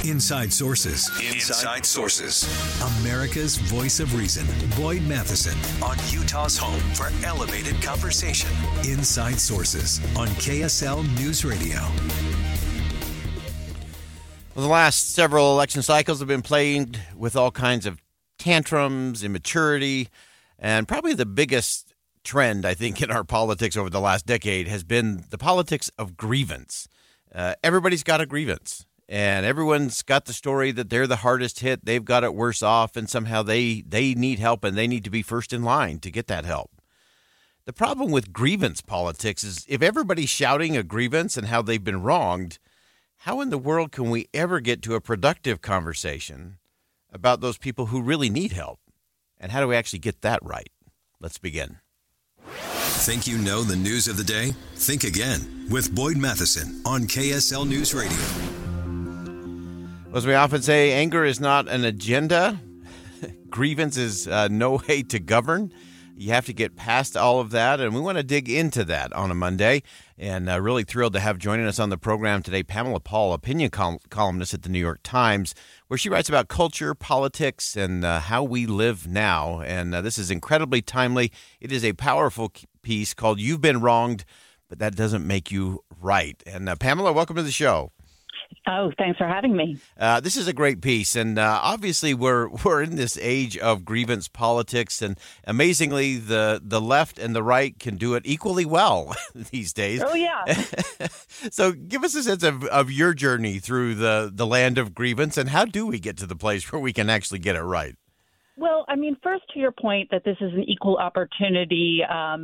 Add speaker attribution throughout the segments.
Speaker 1: Inside Sources. Inside Sources. America's voice of reason. Boyd Matheson on Utah's home for elevated conversation. Inside Sources on KSL News Radio.
Speaker 2: Well, the last several election cycles have been plagued with all kinds of tantrums, immaturity, and probably the biggest trend, I think, in our politics over the last decade has been the politics of grievance. Everybody's got a grievance, and everyone's got the story that they're the hardest hit, they've got it worse off, and somehow they need help, and they need to be first in line to get that help. The problem with grievance politics is if everybody's shouting a grievance and how they've been wronged, how in the world can we ever get to a productive conversation about those people who really need help? And how do we actually get that right? Let's begin.
Speaker 1: Think you know the news of the day? Think again with Boyd Matheson on KSL News Radio.
Speaker 2: As we often say, anger is not an agenda. Grievance is no way to govern. You have to get past all of that, and we want to dig into that on a Monday. And really thrilled to have joining us on the program today Pamela Paul, opinion columnist at the New York Times, where she writes about culture, politics, and how we live now. And this is incredibly timely. It is a powerful piece called "You've Been Wronged, but That Doesn't Make You Right." And Pamela, welcome to the show.
Speaker 3: Oh, thanks for having me.
Speaker 2: This is a great piece, and obviously we're in this age of grievance politics, and amazingly, the left and the right can do it equally well these days.
Speaker 3: Oh, yeah.
Speaker 2: So give us a sense of your journey through the land of grievance, and how do we get to the place where we can actually get it right?
Speaker 3: Well, I mean, first to your point that this is an equal opportunity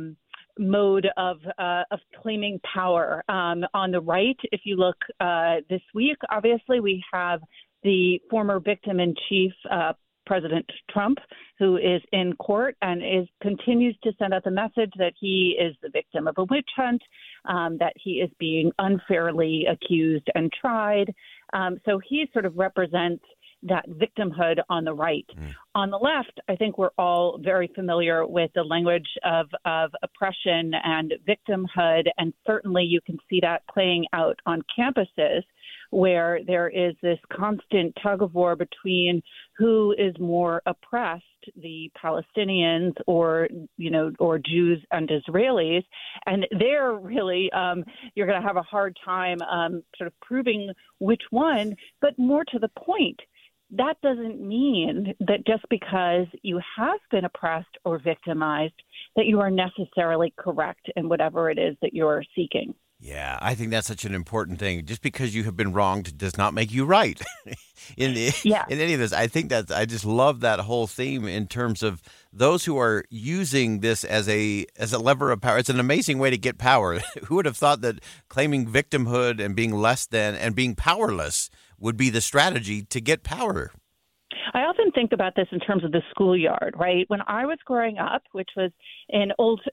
Speaker 3: mode of claiming power. On the right, if you look this week, obviously we have the former victim-in-chief, President Trump, who is in court and continues to send out the message that he is the victim of a witch hunt, that he is being unfairly accused and tried. So he sort of represents that victimhood on the right. On the left, I think we're all very familiar with the language of oppression and victimhood, and certainly you can see that playing out on campuses where there is this constant tug-of-war between who is more oppressed, the Palestinians or Jews and Israelis. And they're really, you're going to have a hard time sort of proving which one, but more to the point, that doesn't mean that just because you have been oppressed or victimized that you are necessarily correct in whatever it is that you're seeking.
Speaker 2: Yeah, I think that's such an important thing. Just because you have been wronged does not make you right in any of this. I think I just love that whole theme in terms of those who are using this as a lever of power. It's an amazing way to get power. Who would have thought that claiming victimhood and being less than and being powerless would be the strategy to get power?
Speaker 3: I often think about this in terms of the schoolyard, right? When I was growing up, which was in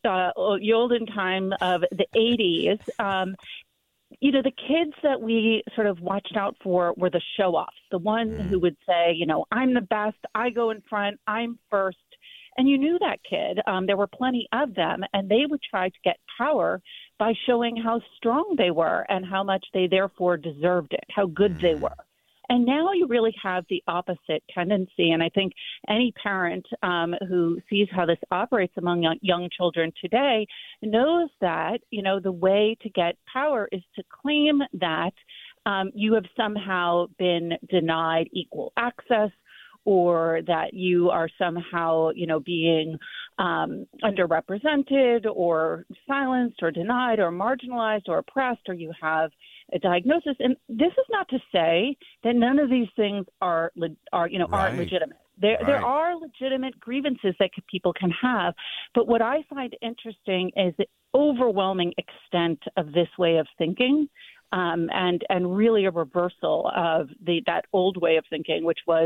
Speaker 3: olden time of the 80s, the kids that we sort of watched out for were the show-offs, the ones who would say, I'm the best, I go in front, I'm first. And you knew that kid. There were plenty of them, and they would try to get power by showing how strong they were and how much they therefore deserved it, how good they were. And now you really have the opposite tendency. And I think any parent who sees how this operates among young children today knows that, the way to get power is to claim that you have somehow been denied equal access, or that you are somehow, being underrepresented or silenced or denied or marginalized or oppressed, or you have a diagnosis. And this is not to say that none of these things aren't legitimate. There are legitimate grievances that people can have. But what I find interesting is the overwhelming extent of this way of thinking. And really a reversal of that old way of thinking, which was,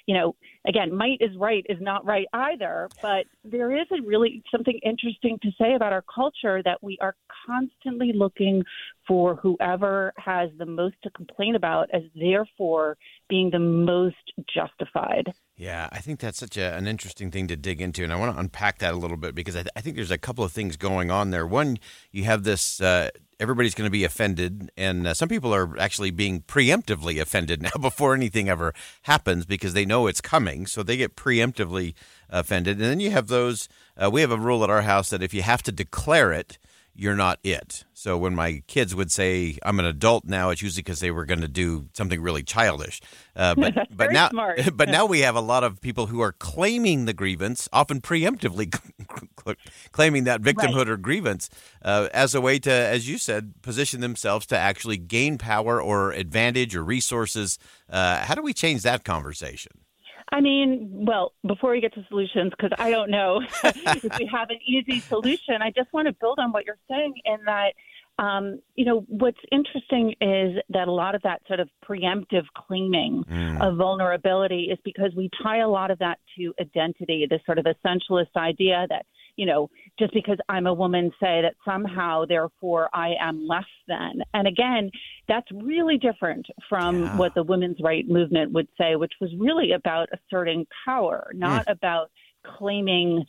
Speaker 3: again, might is right is not right either. But there is really something interesting to say about our culture that we are constantly looking for whoever has the most to complain about as therefore being the most justified.
Speaker 2: Yeah, I think that's such an interesting thing to dig into, and I want to unpack that a little bit because I think there's a couple of things going on there. One, you have this everybody's going to be offended, and some people are actually being preemptively offended now before anything ever happens because they know it's coming, so they get preemptively offended. And then you have those, we have a rule at our house that if you have to declare it, you're not it. So when my kids would say, I'm an adult now, it's usually because they were going to do something really childish. But now,
Speaker 3: smart.
Speaker 2: But now we have a lot of people who are claiming the grievance, often preemptively claiming that victimhood
Speaker 3: Right.
Speaker 2: or grievance as a way to, as you said, position themselves to actually gain power or advantage or resources. How do we change that conversation?
Speaker 3: I mean, well, before we get to solutions, because I don't know if we have an easy solution, I just want to build on what you're saying in that, what's interesting is that a lot of that sort of preemptive claiming of vulnerability is because we tie a lot of that to identity, this sort of essentialist idea that, just because I'm a woman, say that somehow, therefore, I am less than. And again, that's really different from what the women's rights movement would say, which was really about asserting power, not about claiming,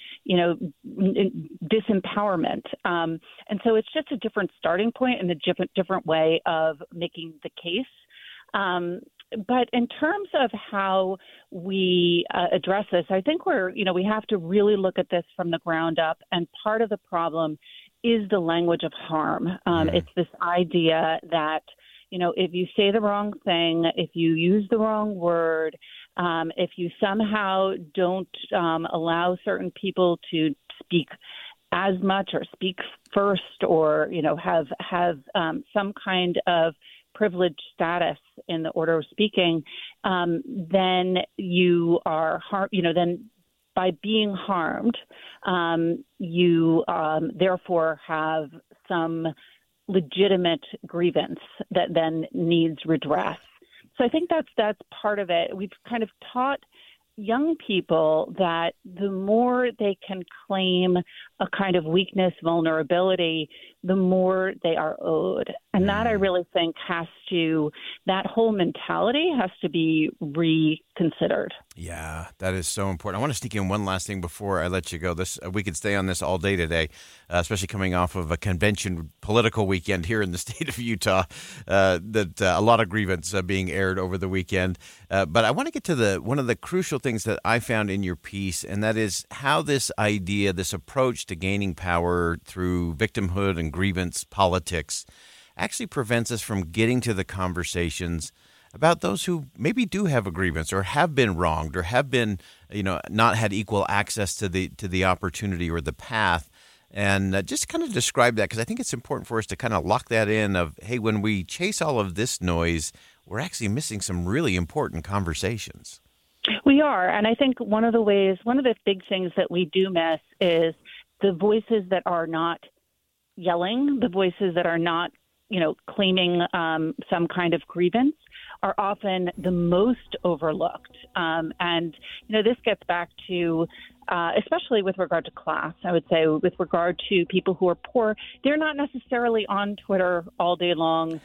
Speaker 3: disempowerment. And so it's just a different starting point and a different way of making the case. But in terms of how we address this, I think we have to really look at this from the ground up. And part of the problem is the language of harm. It's this idea that, if you say the wrong thing, if you use the wrong word, if you somehow don't allow certain people to speak as much or speak first or, have some kind of privileged status in the order of speaking, then you are then by being harmed, you therefore have some legitimate grievance that then needs redress. So I think that's part of it. We've kind of taught young people that the more they can claim a kind of weakness, vulnerability, the more they are owed. And that I really think that whole mentality has to be reconsidered.
Speaker 2: Yeah, that is so important. I want to sneak in one last thing before I let you go. We could stay on this all day today, especially coming off of a convention political weekend here in the state of Utah, that a lot of grievance being aired over the weekend. But I want to get to one of the crucial things that I found in your piece, and that is how this idea, this approach to gaining power through victimhood and grievance politics actually prevents us from getting to the conversations about those who maybe do have a grievance or have been wronged or have been, not had equal access to the opportunity or the path. And just kind of describe that, because I think it's important for us to kind of lock that in of, hey, when we chase all of this noise, we're actually missing some really important conversations.
Speaker 3: We are. And I think one of the big things that we do miss is the voices that are not yelling, the voices that are not, claiming some kind of grievance are often the most overlooked. And this gets back to, especially with regard to class, I would say with regard to people who are poor, they're not necessarily on Twitter all day long,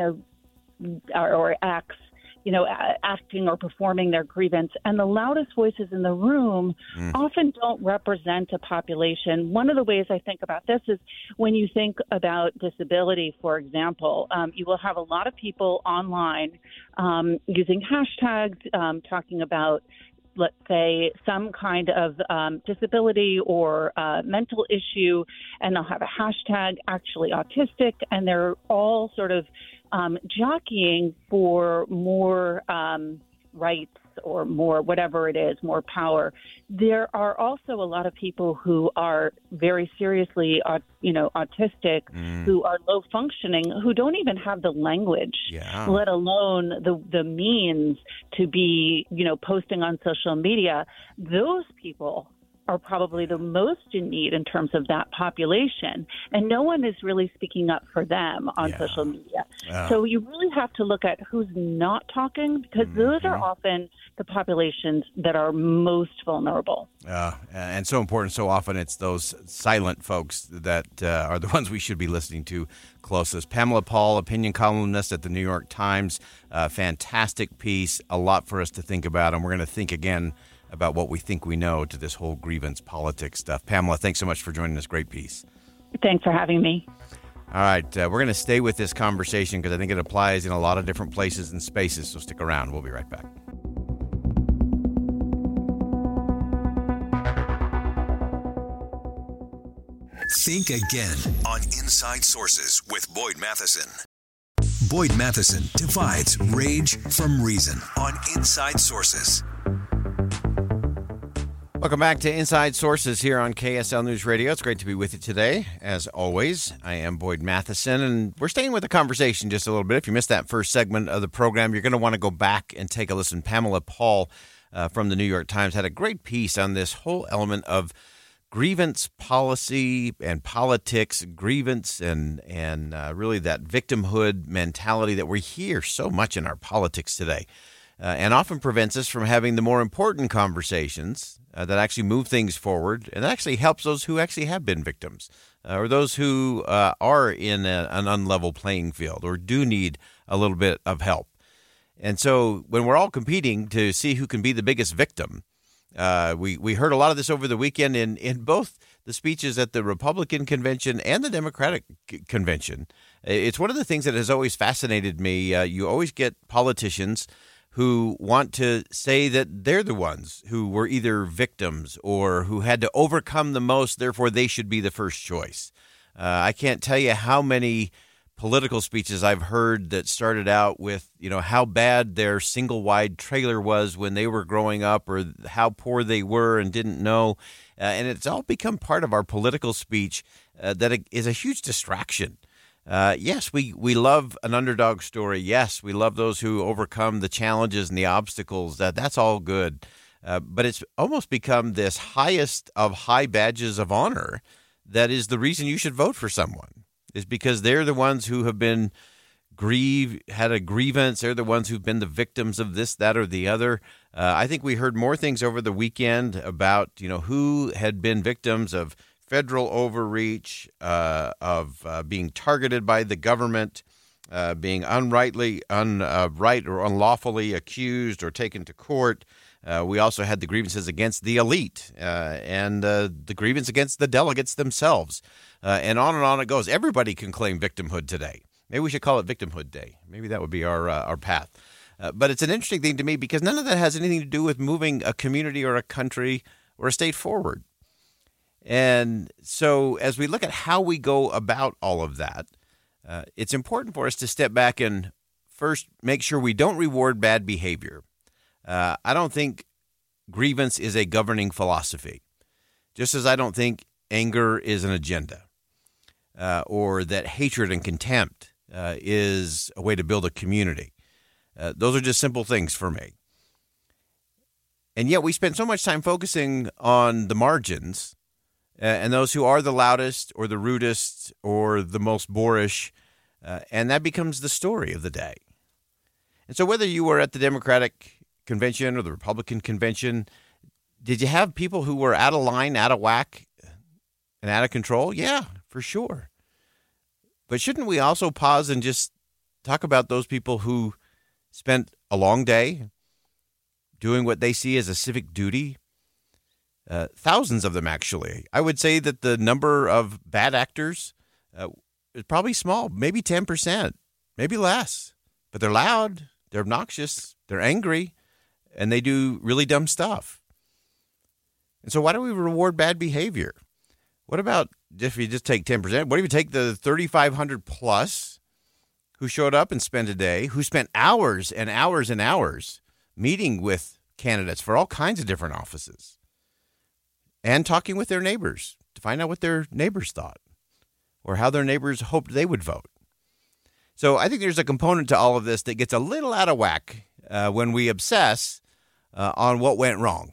Speaker 3: or X, acting or performing their grievance. And the loudest voices in the room often don't represent a population. One of the ways I think about this is when you think about disability, for example, you will have a lot of people online using hashtags, talking about, let's say, some kind of disability or mental issue, and they'll have a hashtag actually autistic, and they're all sort of jockeying for more rights or more, whatever it is, more power. There are also a lot of people who are very seriously, autistic, who are low functioning, who don't even have the language, let alone the means to be, posting on social media. Those people are probably the most in need in terms of that population. And no one is really speaking up for them on social media. So you really have to look at who's not talking, because those are often the populations that are most vulnerable.
Speaker 2: And so important. So often it's those silent folks that are the ones we should be listening to closest. Pamela Paul, opinion columnist at the New York Times. Fantastic piece. A lot for us to think about. And we're going to think again about what we think we know to this whole grievance politics stuff. Pamela, thanks so much for joining us. Great piece.
Speaker 3: Thanks for having me.
Speaker 2: All right. We're going to stay with this conversation because I think it applies in a lot of different places and spaces. So stick around. We'll be right back.
Speaker 1: Think again on Inside Sources with Boyd Matheson. Boyd Matheson divides rage from reason on Inside Sources.
Speaker 2: Welcome back to Inside Sources here on KSL News Radio. It's great to be with you today. As always, I am Boyd Matheson, and we're staying with the conversation just a little bit. If you missed that first segment of the program, you're going to want to go back and take a listen. Pamela Paul from the New York Times had a great piece on this whole element of grievance policy and politics, grievance and really that victimhood mentality that we hear so much in our politics today, and often prevents us from having the more important conversations that actually move things forward and that actually helps those who actually have been victims or those who are in an unlevel playing field or do need a little bit of help. And so when we're all competing to see who can be the biggest victim, we heard a lot of this over the weekend in both the speeches at the Republican convention and the Democratic convention. It's one of the things that has always fascinated me. You always get politicians who want to say that they're the ones who were either victims or who had to overcome the most, therefore they should be the first choice. I can't tell you how many political speeches I've heard that started out with, how bad their single-wide trailer was when they were growing up or how poor they were and didn't know. And it's all become part of our political speech that is a huge distraction. Yes, we love an underdog story. Yes, we love those who overcome the challenges and the obstacles. That's all good. But it's almost become this highest of high badges of honor that is the reason you should vote for someone, is because they're the ones who have been had a grievance. They're the ones who've been the victims of this, that, or the other. I think we heard more things over the weekend about, who had been victims of federal overreach, of being targeted by the government, being right or unlawfully accused or taken to court. We also had the grievances against the elite and the grievance against the delegates themselves. And on it goes. Everybody can claim victimhood today. Maybe we should call it Victimhood Day. Maybe that would be our path. But it's an interesting thing to me because none of that has anything to do with moving a community or a country or a state forward. And so as we look at how we go about all of that, it's important for us to step back and first make sure we don't reward bad behavior. I don't think grievance is a governing philosophy, just as I don't think anger is an agenda or that hatred and contempt is a way to build a community. Those are just simple things for me. And yet we spend so much time focusing on the margins and those who are the loudest or the rudest or the most boorish, and that becomes the story of the day. And so whether you were at the Democratic convention or the Republican convention, did you have people who were out of line, out of whack, and out of control? Yeah, for sure. But shouldn't we also pause and just talk about those people who spent a long day doing what they see as a civic duty? Thousands of them, actually. I would say that the number of bad actors is probably small, maybe 10%, maybe less. But they're loud, they're obnoxious, they're angry, and they do really dumb stuff. And so why do we reward bad behavior? What about if you just take 10%? What if you take the 3,500 plus who showed up and spent a day, who spent hours and hours and hours meeting with candidates for all kinds of different offices and talking with their neighbors to find out what their neighbors thought or how their neighbors hoped they would vote? So I think there's a component to all of this that gets a little out of whack when we obsess on what went wrong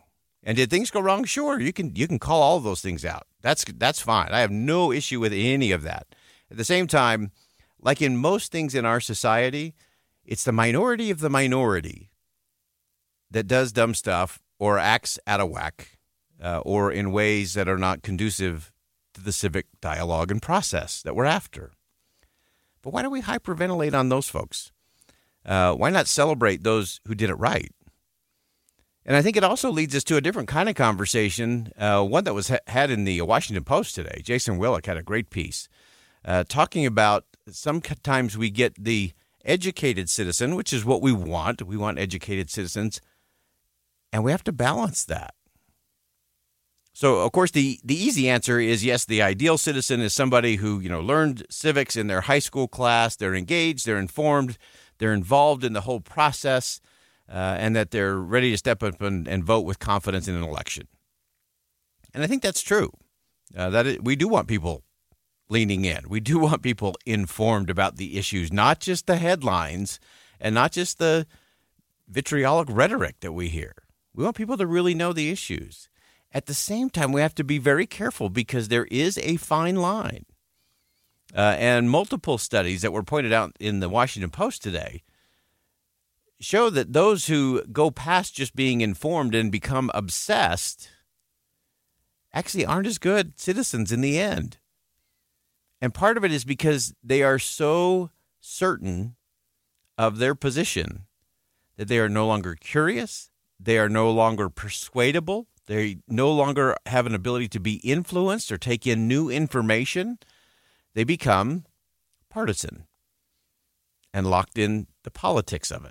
Speaker 2: And did things go wrong? Sure, you can call all of those things out. That's fine. I have no issue with any of that. At the same time, like in most things in our society, it's the minority of the minority that does dumb stuff or acts out of whack or in ways that are not conducive to the civic dialogue and process that we're after. But why do we hyperventilate on those folks? Why not celebrate those who did it right? And I think it also leads us to a different kind of conversation, one that was had in the Washington Post today. Jason Willick had a great piece talking about sometimes we get the educated citizen, which is what we want. We want educated citizens, and we have to balance that. So, of course, the easy answer is yes, the ideal citizen is somebody who, learned civics in their high school class. They're engaged, they're informed, they're involved in the whole process, and that they're ready to step up and vote with confidence in an election. And I think that's true. We do want people leaning in. We do want people informed about the issues, not just the headlines and not just the vitriolic rhetoric that we hear. We want people to really know the issues. At the same time, we have to be very careful because there is a fine line. And multiple studies that were pointed out in the Washington Post today show that those who go past just being informed and become obsessed actually aren't as good citizens in the end. And part of it is because they are so certain of their position that they are no longer curious, they are no longer persuadable, they no longer have an ability to be influenced or take in new information. They become partisan and locked in the politics of it.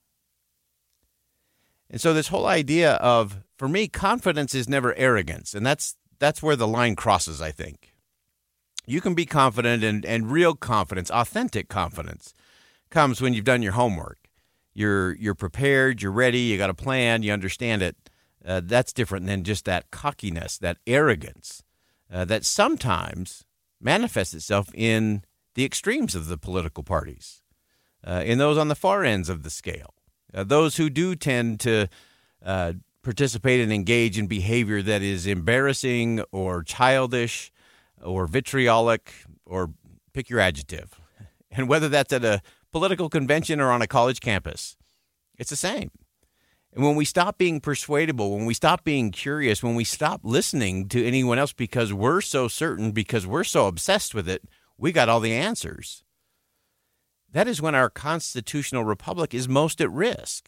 Speaker 2: And so this whole idea of, for me, confidence is never arrogance. And that's where the line crosses, I think. You can be confident, and real confidence, authentic confidence, comes when you've done your homework. You're prepared, you're ready, you got a plan, you understand it. That's different than just that cockiness, that arrogance that sometimes manifests itself in the extremes of the political parties, in those on the far ends of the scale, those who do tend to participate and engage in behavior that is embarrassing or childish or vitriolic, or pick your adjective. And whether that's at a political convention or on a college campus, it's the same. And when we stop being persuadable, when we stop being curious, when we stop listening to anyone else because we're so certain, because we're so obsessed with it, we got all the answers. That is when our constitutional republic is most at risk.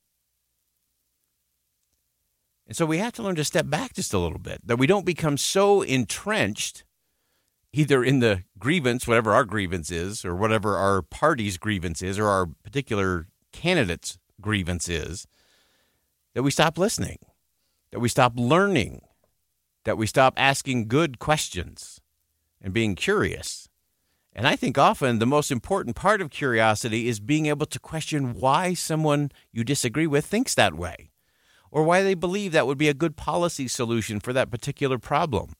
Speaker 2: And so we have to learn to step back just a little bit, that we don't become so entrenched either in the grievance, whatever our grievance is, or whatever our party's grievance is, or our particular candidate's grievance is, that we stop listening, that we stop learning, that we stop asking good questions and being curious. And I think often the most important part of curiosity is being able to question why someone you disagree with thinks that way, or why they believe that would be a good policy solution for that particular problem.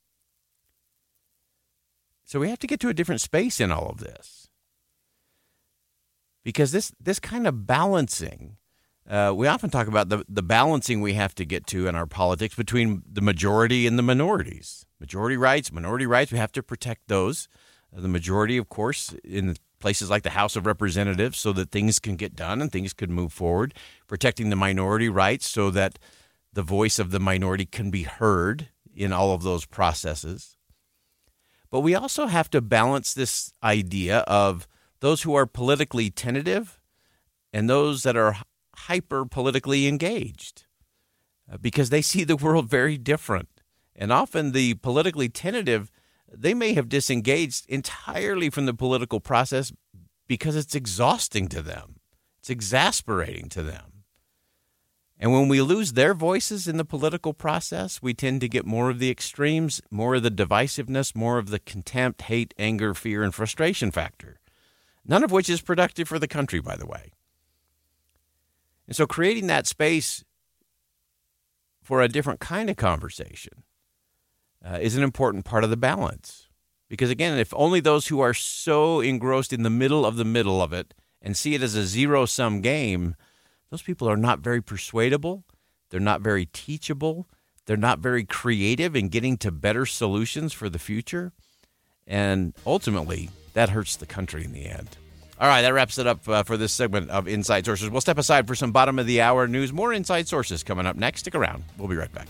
Speaker 2: So we have to get to a different space in all of this. Because this kind of balancing, we often talk about the balancing we have to get to in our politics between the majority and the minorities. Majority rights, minority rights, we have to protect those. The majority, of course, in places like the House of Representatives so that things can get done and things can move forward. Protecting the minority rights so that the voice of the minority can be heard in all of those processes. But we also have to balance this idea of those who are politically tentative and those that are hyper politically engaged because they see the world very different. And often the politically tentative, they may have disengaged entirely from the political process because it's exhausting to them. It's exasperating to them. And when we lose their voices in the political process, we tend to get more of the extremes, more of the divisiveness, more of the contempt, hate, anger, fear, and frustration factor. None of which is productive for the country, by the way. And so creating that space for a different kind of conversation is an important part of the balance. Because again, if only those who are so engrossed in the middle of it and see it as a zero-sum game, those people are not very persuadable. They're not very teachable. They're not very creative in getting to better solutions for the future. And ultimately, that hurts the country in the end. All right, that wraps it up for this segment of Inside Sources. We'll step aside for some bottom-of-the-hour news. More Inside Sources coming up next. Stick around. We'll be right back.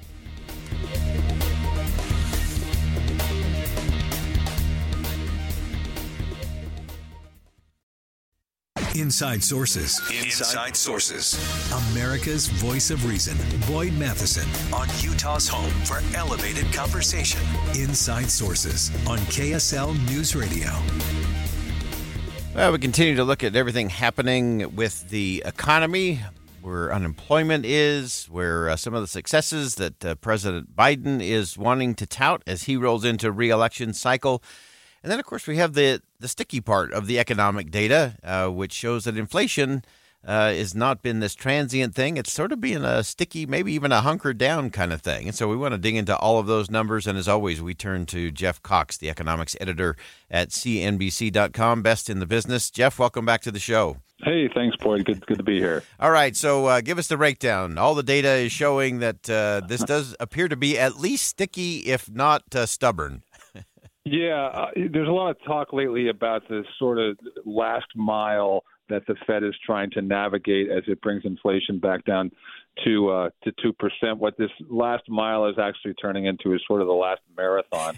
Speaker 1: Inside Sources. Inside Sources. America's voice of reason. Boyd Matheson on Utah's home for elevated conversation. Inside Sources on KSL News Radio.
Speaker 2: Well, we continue to look at everything happening with the economy, where unemployment is, where some of the successes that President Biden is wanting to tout as he rolls into re-election cycle. And then, of course, we have the sticky part of the economic data, which shows that inflation has not been this transient thing. It's sort of being a sticky, maybe even a hunkered down kind of thing. And so we want to dig into all of those numbers. And as always, we turn to Jeff Cox, the economics editor at CNBC.com, best in the business. Jeff, welcome back to the show.
Speaker 4: Hey, thanks, Boyd. Good to be here.
Speaker 2: All right, so give us the breakdown. All the data is showing that this does appear to be at least sticky, if not stubborn.
Speaker 4: Yeah, there's a lot of talk lately about this sort of last mile that the Fed is trying to navigate as it brings inflation back down to 2%. What this last mile is actually turning into is sort of the last marathon.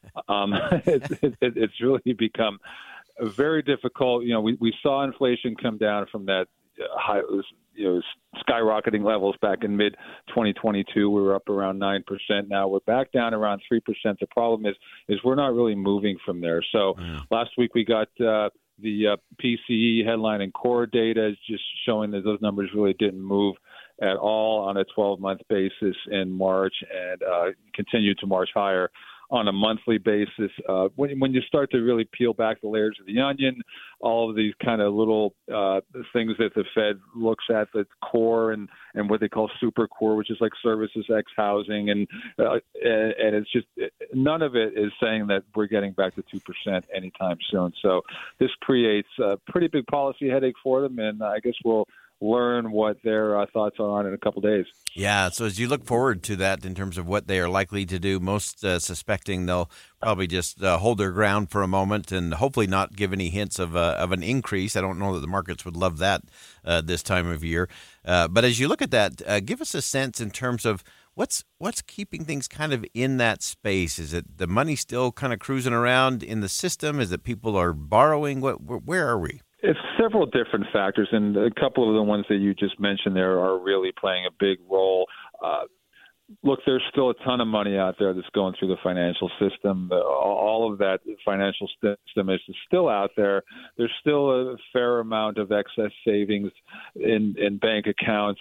Speaker 4: It's really become very difficult. You know, we saw inflation come down from that high, skyrocketing levels back in mid-2022. We were up around 9%. Now we're back down around 3%. The problem is we're not really moving from there. So last week we got the PCE headline and core data just showing that those numbers really didn't move at all on a 12-month basis in March and continued to march higher on a monthly basis. When you start to really peel back the layers of the onion, all of these kind of little things that the Fed looks at, the core and what they call super core, which is like services, X housing, and it's just none of it is saying that we're getting back to 2% anytime soon. So this creates a pretty big policy headache for them, and I guess we'll learn what their thoughts are on in a couple days.
Speaker 2: Yeah, so as you look forward to that in terms of what they are likely to do, most suspecting they'll probably just hold their ground for a moment and hopefully not give any hints of an increase. I don't know that the markets would love that this time of year. But as you look at that, give us a sense in terms of what's keeping things kind of in that space. Is it the money still kind of cruising around in the system? Is it people are borrowing? Where are we?
Speaker 4: It's several different factors, and a couple of the ones that you just mentioned there are really playing a big role. Look, there's still a ton of money out there that's going through the financial system. All of that financial system is still out there. There's still a fair amount of excess savings in bank accounts.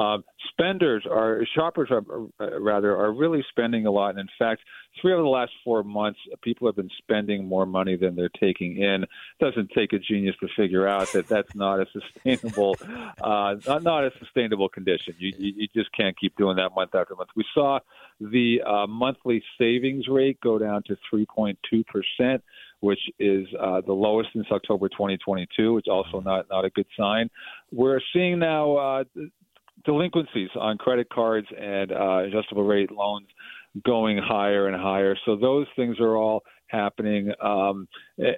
Speaker 4: Shoppers are really spending a lot. And in fact, 3 of the last 4 months, people have been spending more money than they're taking in. It doesn't take a genius to figure out that that's not a sustainable, not a sustainable condition. You just can't keep doing that month after month. We saw the monthly savings rate go down to 3.2%, which is the lowest since October 2022. Which also not a good sign. We're seeing now delinquencies on credit cards and adjustable rate loans going higher and higher. So those things are all happening, and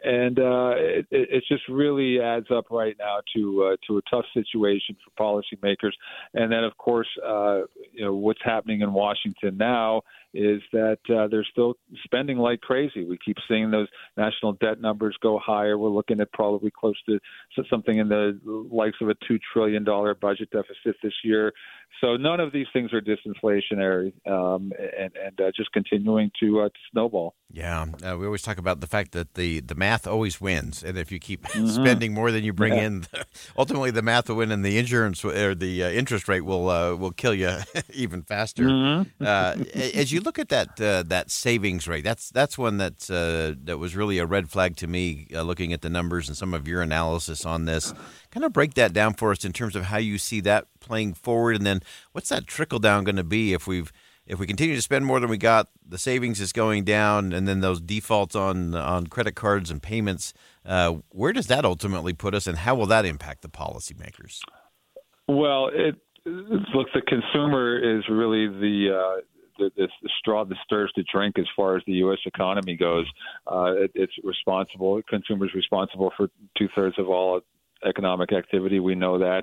Speaker 4: it just really adds up right now to a tough situation for policymakers. And then, of course, what's happening in Washington now is that they're still spending like crazy. We keep seeing those national debt numbers go higher. We're looking at probably close to something in the likes of a $2 trillion budget deficit this year. So none of these things are disinflationary, and just continuing to snowball.
Speaker 2: Yeah, we always talk about the fact that the math always wins, and if you keep spending more than you bring in, ultimately the math will win, and the insurance or the interest rate will kill you even faster. As you look at that savings rate, that's one that was really a red flag to me. Looking at the numbers and some of your analysis on this, kind of break that down for us in terms of how you see that playing forward, and then what's that trickle down going to be if we continue to spend more than we got, the savings is going down, and then those defaults on credit cards and payments, where does that ultimately put us, and how will that impact the policymakers?
Speaker 4: Well, Look, the consumer is really the straw that stirs the drink as far as the U.S. economy goes. It's responsible. Consumers responsible for 2/3 of all economic activity. We know that.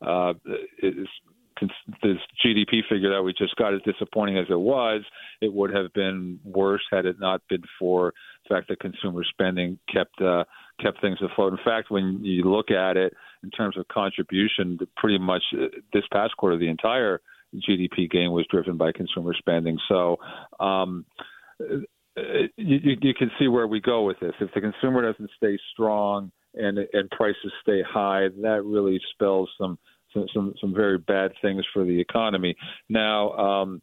Speaker 4: This GDP figure that we just got, as disappointing as it was, it would have been worse had it not been for the fact that consumer spending kept things afloat. In fact, when you look at it in terms of contribution, pretty much this past quarter, the entire GDP gain was driven by consumer spending. So you can see where we go with this. If the consumer doesn't stay strong and prices stay high, that really spells some very bad things for the economy. Now,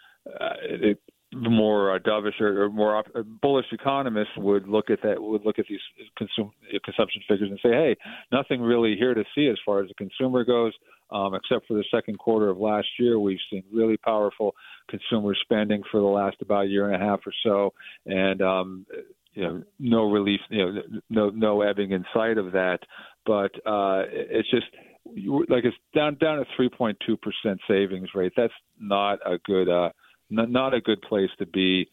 Speaker 4: more dovish or more bullish economists would look at these consumption figures and say, hey, nothing really here to see as far as the consumer goes, except for the second quarter of last year. We've seen really powerful consumer spending for the last about year and a half or so, and no relief, no ebbing in sight of that. But it's just like it's down at 3.2% savings rate. That's not a good place to be.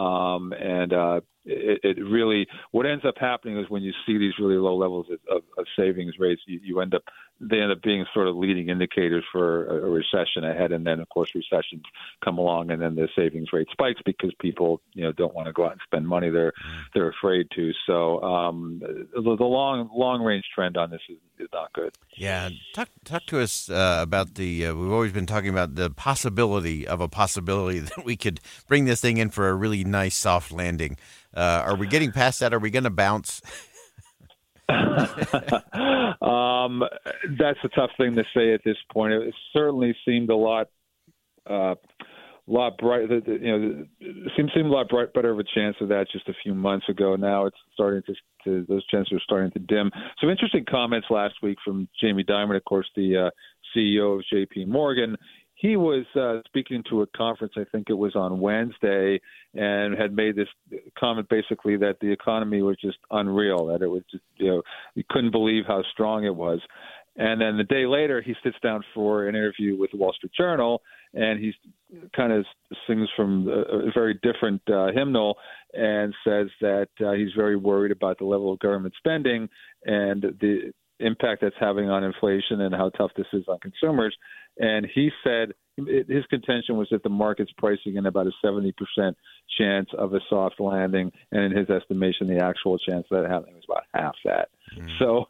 Speaker 4: It really, what ends up happening is when you see these really low levels of savings rates, they end up being sort of leading indicators for a recession ahead. And then, of course, recessions come along, and then the savings rate spikes because people, don't want to go out and spend money. They're afraid to. So the long range trend on this is not good.
Speaker 2: Yeah, talk to us about the. We've always been talking about the possibility that we could bring this thing in for a really nice soft landing. Are we getting past that? Are we going to bounce?
Speaker 4: That's a tough thing to say at this point. It certainly seemed a lot bright. Seemed a lot better of a chance of that just a few months ago. Now it's starting to those chances are starting to dim. Some interesting comments last week from Jamie Dimon, of course, the CEO of J.P. Morgan. He was speaking to a conference, I think it was on Wednesday, and had made this comment basically that the economy was just unreal, that it was just, you couldn't believe how strong it was. And then the day later, he sits down for an interview with the Wall Street Journal, and he kind of sings from a very different hymnal and says that he's very worried about the level of government spending and the impact that's having on inflation and how tough this is on consumers. And he said his contention was that the market's pricing in about a 70% chance of a soft landing, and in his estimation, the actual chance of that happening was about half that. So,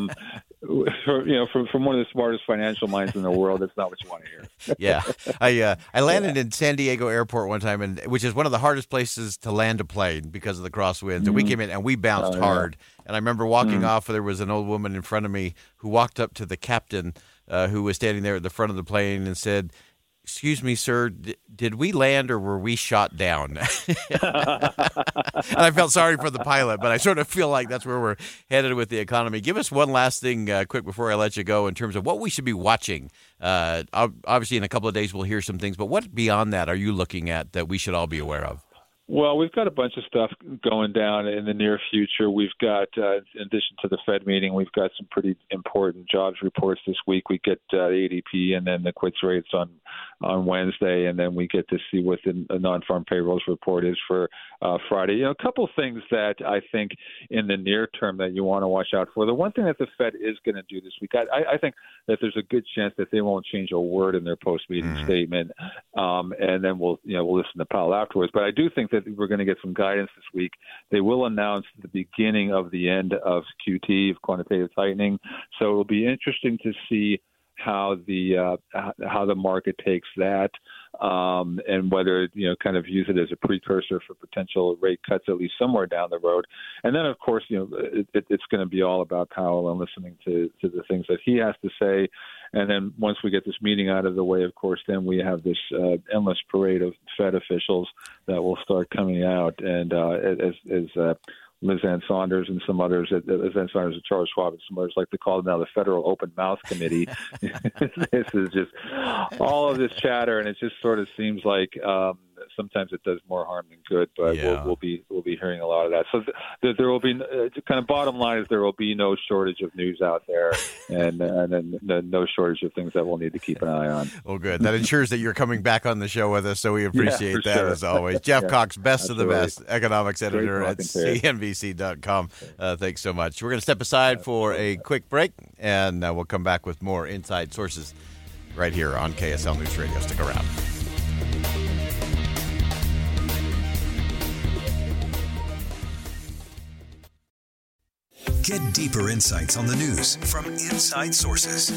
Speaker 4: from one of the smartest financial minds in the world, that's not what you want to hear.
Speaker 2: Yeah, I landed in San Diego Airport one time, which is one of the hardest places to land a plane because of the crosswinds. And we came in and we bounced hard. And I remember walking off. There was an old woman in front of me who walked up to the captain, who was standing there at the front of the plane, and said, "Excuse me, sir, did we land or were we shot down?" And I felt sorry for the pilot, but I sort of feel like that's where we're headed with the economy. Give us one last thing quick before I let you go in terms of what we should be watching. Obviously, in a couple of days, we'll hear some things, but what beyond that are you looking at that we should all be aware of?
Speaker 4: Well, we've got a bunch of stuff going down in the near future. We've got, in addition to the Fed meeting, we've got some pretty important jobs reports this week. We get the ADP and then the quits rates on Wednesday, and then we get to see what the non-farm payrolls report is for Friday. A couple things that I think in the near term that you want to watch out for. The one thing that the Fed is going to do this week, I think that there's a good chance that they won't change a word in their post-meeting statement, and then we'll listen to Powell afterwards. But I do think that we're going to get some guidance this week. They will announce the beginning of the end of QT, of quantitative tightening. So it'll be interesting to see how the market takes that, and whether kind of use it as a precursor for potential rate cuts at least somewhere down the road. And then of course it's going to be all about Powell and listening to the things that he has to say. And then once we get this meeting out of the way, of course, then we have this endless parade of Fed officials that will start coming out, and as Liz Ann Saunders and some others, Liz Ann Saunders and Charles Schwab and some others like to call it now the Federal Open Mouth Committee. This is just all of this chatter, and it just sort of seems like sometimes it does more harm than good. But
Speaker 2: Yeah.
Speaker 4: we'll be hearing a lot of that. So there will be kind of bottom line is there will be no shortage of news out there, and then no shortage of things that we'll need to keep an eye on.
Speaker 2: Well, good. That ensures that you're coming back on the show with us, so we appreciate
Speaker 4: for
Speaker 2: that
Speaker 4: sure.
Speaker 2: as always. Jeff Cox, best
Speaker 4: absolutely.
Speaker 2: of the best, economics editor at
Speaker 4: talking to you.
Speaker 2: CNBC.com. Thanks so much. We're going to step aside for a quick break, and we'll come back with more Inside Sources right here on KSL News Radio. Stick around.
Speaker 1: Get deeper insights on the news from Inside Sources.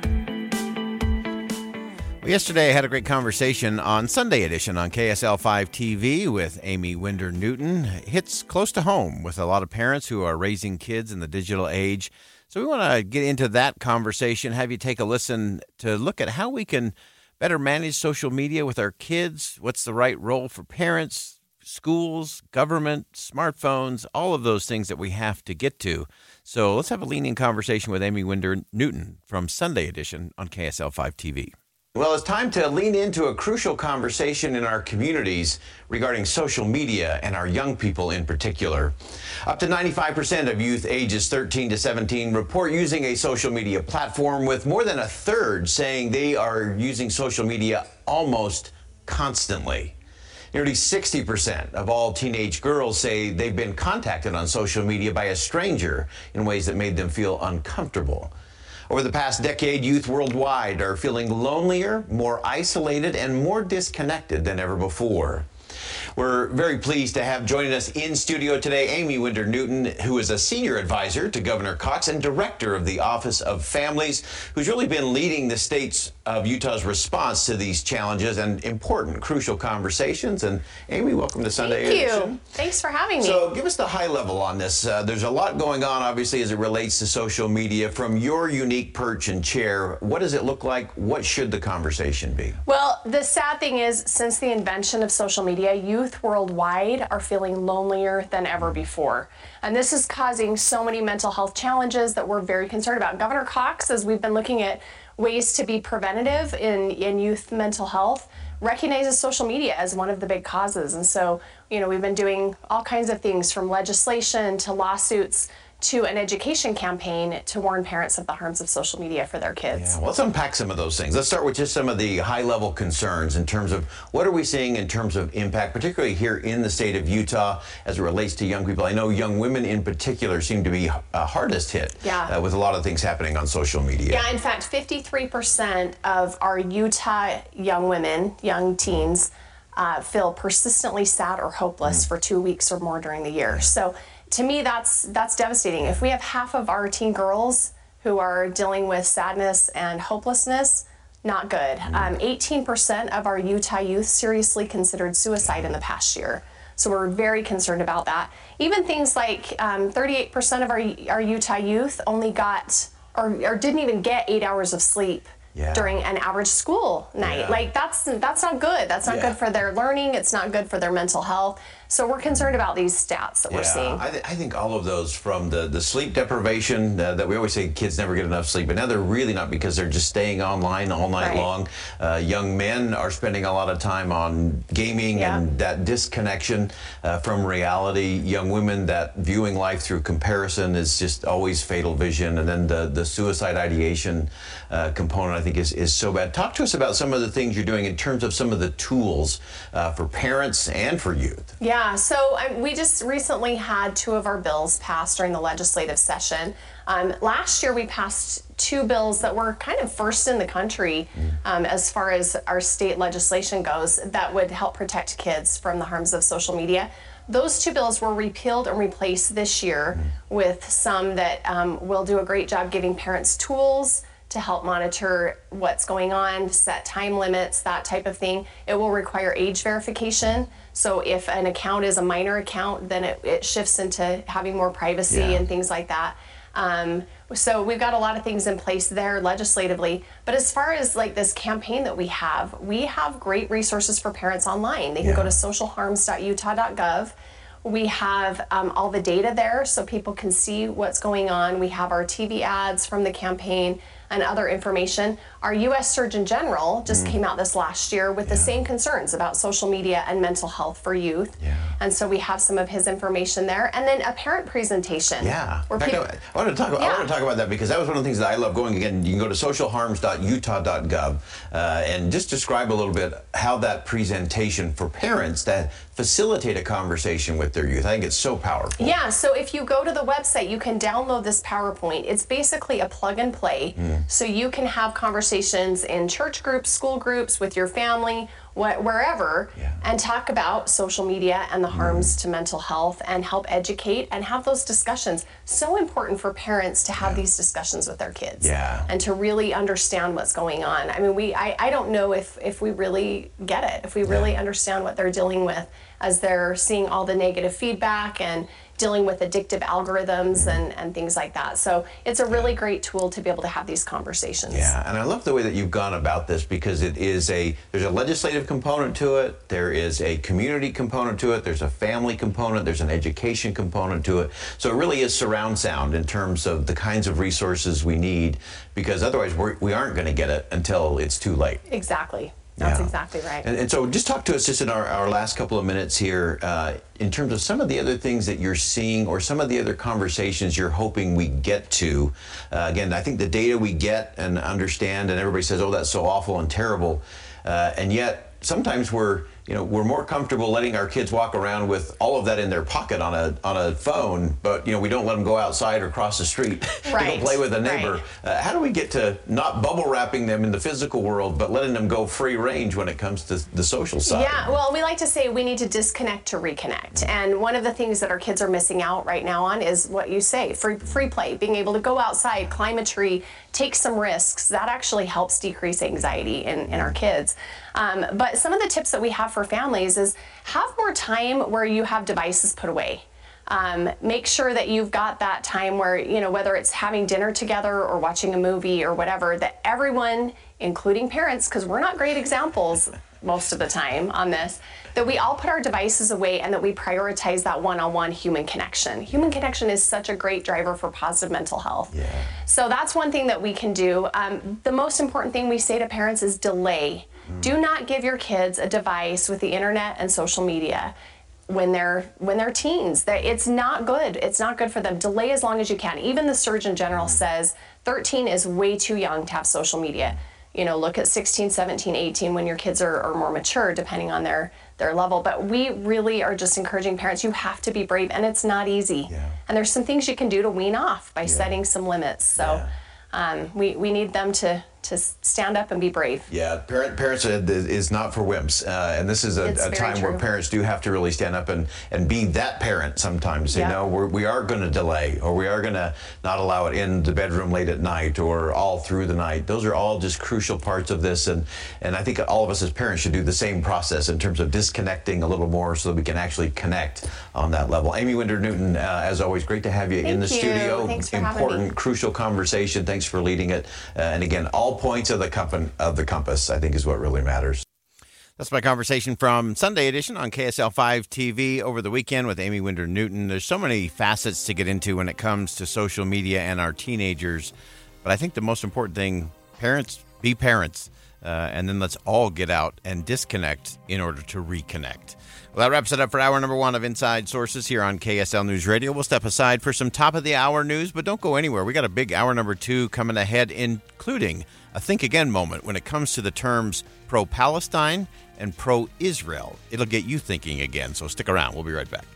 Speaker 2: Well, yesterday I had a great conversation on Sunday Edition on KSL 5 TV with Amy Winder Newton. It hits close to home with a lot of parents who are raising kids in the digital age. So we want to get into that conversation, have you take a listen to look at how we can better manage social media with our kids, what's the right role for parents, schools, government, smartphones, all of those things that we have to get to. So let's have a lean-in conversation with Amy Winder Newton from Sunday Edition on KSL 5 TV. Well, it's time to lean into a crucial conversation in our communities regarding social media and our young people in particular. Up to 95% of youth ages 13 to 17 report using a social media platform, with more than a third saying they are using social media almost constantly. Nearly 60% of all teenage girls say they've been contacted on social media by a stranger in ways that made them feel uncomfortable. Over the past decade, youth worldwide are feeling lonelier, more isolated, and more disconnected than ever before. We're very pleased to have joining us in studio today Amy Winder Newton, who is a senior advisor to Governor Cox and director of the Office of Families, who's really been leading the states of Utah's response to these challenges and important, crucial conversations. And Amy, welcome to Sunday Edition.
Speaker 5: Thank you. Thanks for having me.
Speaker 2: So give us the high level on this. There's a lot going on, obviously, as it relates to social media. From your unique perch and chair, what does it look like? What should the conversation be?
Speaker 5: Well, the sad thing is, since the invention of social media, youth worldwide are feeling lonelier than ever before. And this is causing so many mental health challenges that we're very concerned about. Governor Cox, as we've been looking at ways to be preventative in youth mental health, recognizes social media as one of the big causes. And so, we've been doing all kinds of things, from legislation to lawsuits to an education campaign to warn parents of the harms of social media for their kids.
Speaker 2: Yeah, well, let's unpack some of those things. Let's start with just some of the high-level concerns in terms of what are we seeing in terms of impact, particularly here in the state of Utah as it relates to young people. I know young women in particular seem to be hardest hit with a lot of things happening on social media.
Speaker 5: Yeah, in fact, 53% of our Utah young women, young teens, feel persistently sad or hopeless for 2 weeks or more during the year. So to me, that's devastating. If we have half of our teen girls who are dealing with sadness and hopelessness, not good. 18% of our Utah youth seriously considered suicide in the past year. So we're very concerned about that. Even things like 38% of our Utah youth only got or didn't even get 8 hours of sleep during an average school night.
Speaker 2: Yeah.
Speaker 5: Like that's not good. That's not good for their learning. It's not good for their mental health. So we're concerned about these stats that we're seeing.
Speaker 2: I think all of those, from the sleep deprivation that we always say kids never get enough sleep, but now they're really not, because they're just staying online all night long. Young men are spending a lot of time on gaming and that disconnection from reality. Young women, that viewing life through comparison is just always fatal vision. And then the suicide ideation component, I think, is so bad. Talk to us about some of the things you're doing in terms of some of the tools for parents and for youth.
Speaker 5: Yeah, so we just recently had 2 of our bills passed during the legislative session. Last year we passed 2 bills that were kind of first in the country as far as our state legislation goes, that would help protect kids from the harms of social media. Those 2 bills were repealed and replaced this year with some that will do a great job giving parents tools to help monitor what's going on, set time limits, that type of thing. It will require age verification. So if an account is a minor account, then it shifts into having more privacy and things like that. So we've got a lot of things in place there legislatively. But as far as like this campaign that we have great resources for parents online. They can go to socialharms.utah.gov. We have all the data there so people can see what's going on. We have our TV ads from the campaign. and other information. Our U.S. Surgeon General just came out this last year with the same concerns about social media and mental health for youth.
Speaker 2: Yeah.
Speaker 5: And so we have some of his information there. And then a parent presentation.
Speaker 2: Yeah.
Speaker 5: where
Speaker 2: In fact, I want to talk about that because that was one of the things that I love going again. You can go to socialharms.utah.gov and just describe a little bit how that presentation for parents that facilitate a conversation with their youth. I think it's so powerful.
Speaker 5: Yeah, so if you go to the website, you can download this PowerPoint. It's basically a plug and play. So you can have conversations in church groups, school groups, with your family, wherever, and talk about social media and the harms to mental health and help educate and have those discussions. So important for parents to have these discussions with their kids and to really understand what's going on. I mean, I don't know if we really get it, if we really understand what they're dealing with as they're seeing all the negative feedback and dealing with addictive algorithms and things like that. So it's a really great tool to be able to have these conversations.
Speaker 2: Yeah, and I love the way that you've gone about this because there's a legislative component to it, there is a community component to it, there's a family component, there's an education component to it. So it really is surround sound in terms of the kinds of resources we need, because otherwise we aren't going to get it until it's too late.
Speaker 5: Exactly. That's exactly right.
Speaker 2: And so just talk to us just in our last couple of minutes here in terms of some of the other things that you're seeing or some of the other conversations you're hoping we get to. Again, I think the data we get and understand, and everybody says, oh, that's so awful and terrible. And yet sometimes we're more comfortable letting our kids walk around with all of that in their pocket on a phone, but we don't let them go outside or cross the street to go play with a neighbor. Right. How do we get to not bubble wrapping them in the physical world, but letting them go free range when it comes to the social side?
Speaker 5: Yeah, well, we like to say we need to disconnect to reconnect. And one of the things that our kids are missing out right now on is what you say, free play, being able to go outside, climb a tree, take some risks. That actually helps decrease anxiety in our kids. But some of the tips that we have for families is have more time where you have devices put away. Make sure that you've got that time where, whether it's having dinner together or watching a movie or whatever, that everyone, including parents, because we're not great examples most of the time on this, that we all put our devices away and that we prioritize that one-on-one human connection. Human connection is such a great driver for positive mental health. Yeah. So that's one thing that we can do. The most important thing we say to parents is delay. Do not give your kids a device with the internet and social media when they're teens. It's not good. It's not good for them. Delay as long as you can. Even the Surgeon General says 13 is way too young to have social media. Look at 16, 17, 18 when your kids are more mature, depending on their level. But we really are just encouraging parents, you have to be brave, and it's not easy. Yeah. And there's some things you can do to wean off by setting some limits. So we need them to stand up and be brave.
Speaker 2: Yeah, parents is not for wimps. And this is a time where parents do have to really stand up and be that parent sometimes. Say, no, we are going to delay, or we are going to not allow it in the bedroom late at night or all through the night. Those are all just crucial parts of this. And I think all of us as parents should do the same process in terms of disconnecting a little more so that we can actually connect on that level. Amy Winder-Newton, as always, great to have you in the studio.
Speaker 5: Thanks for
Speaker 2: having me. Crucial conversation. Thanks for leading it. And again, all points of the compass, I think, is what really matters.
Speaker 6: That's my conversation from Sunday edition on KSL 5 TV over the weekend with Amy Winder-Newton. There's so many facets to get into when it comes to social media and our teenagers. But I think the most important thing, parents, be parents. And then let's all get out and disconnect in order to reconnect. Well, that wraps it up for hour number 1 of Inside Sources here on KSL News Radio. We'll step aside for some top-of-the-hour news, but don't go anywhere. We got a big hour number 2 coming ahead, including a think again moment when it comes to the terms pro-Palestine and pro-Israel. It'll get you thinking again, so stick around. We'll be right back.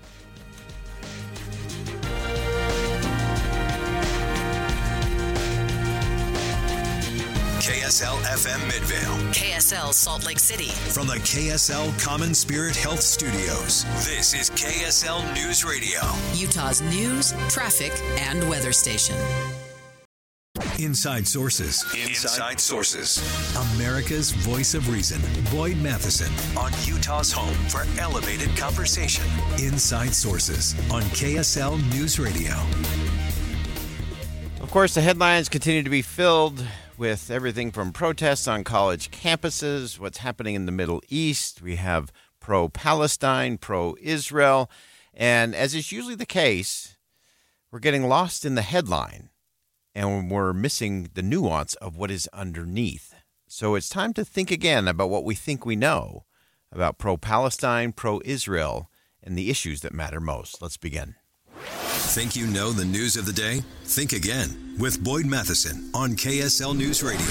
Speaker 1: KSL FM Midvale.
Speaker 7: KSL Salt Lake City.
Speaker 1: From the KSL Common Spirit Health Studios, this is KSL News Radio.
Speaker 7: Utah's news, traffic, and weather station.
Speaker 1: Inside Sources. Inside Sources. America's voice of reason. Boyd Matheson on Utah's home for elevated conversation. Inside Sources on KSL News Radio.
Speaker 6: Of course, the headlines continue to be filled with everything from protests on college campuses, what's happening in the Middle East. We have pro-Palestine, pro-Israel. And as is usually the case, we're getting lost in the headline
Speaker 2: and we're missing the nuance of what is underneath. So it's time to think again about what we think we know about pro-Palestine, pro-Israel, and the issues that matter most. Let's begin.
Speaker 1: Think you know the news of the day? Think again with Boyd Matheson on KSL News Radio.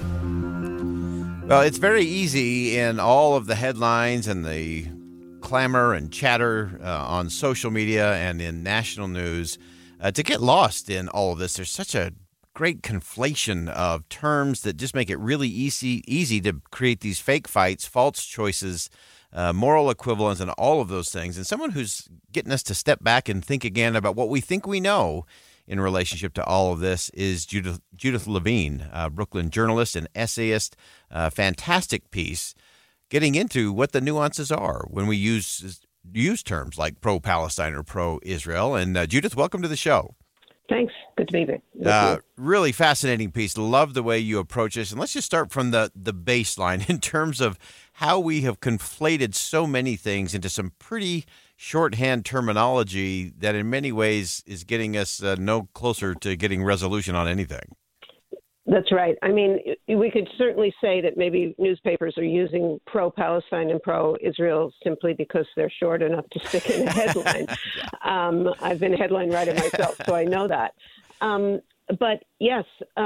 Speaker 2: Well, it's very easy in all of the headlines and the clamor and chatter on social media and in national news to get lost in all of this. There's such a great conflation of terms that just make it really easy to create these fake fights, false choices, moral equivalence, and all of those things. And someone who's getting us to step back and think again about what we think we know in relationship to all of this is Judith Levine, Brooklyn journalist and essayist. Fantastic piece getting into what the nuances are when we use terms like pro-Palestine or pro-Israel. And Judith, welcome to the show.
Speaker 8: Thanks. Good to be there.
Speaker 2: Really fascinating piece. Love the way you approach this. And let's just start from the baseline in terms of how we have conflated so many things into some pretty shorthand terminology that in many ways is getting us no closer to getting resolution on anything.
Speaker 8: That's right. I mean, we could certainly say that maybe newspapers are using pro-Palestine and pro-Israel simply because they're short enough to stick in a headline. I've been a headline writer myself, so I know that. But yes,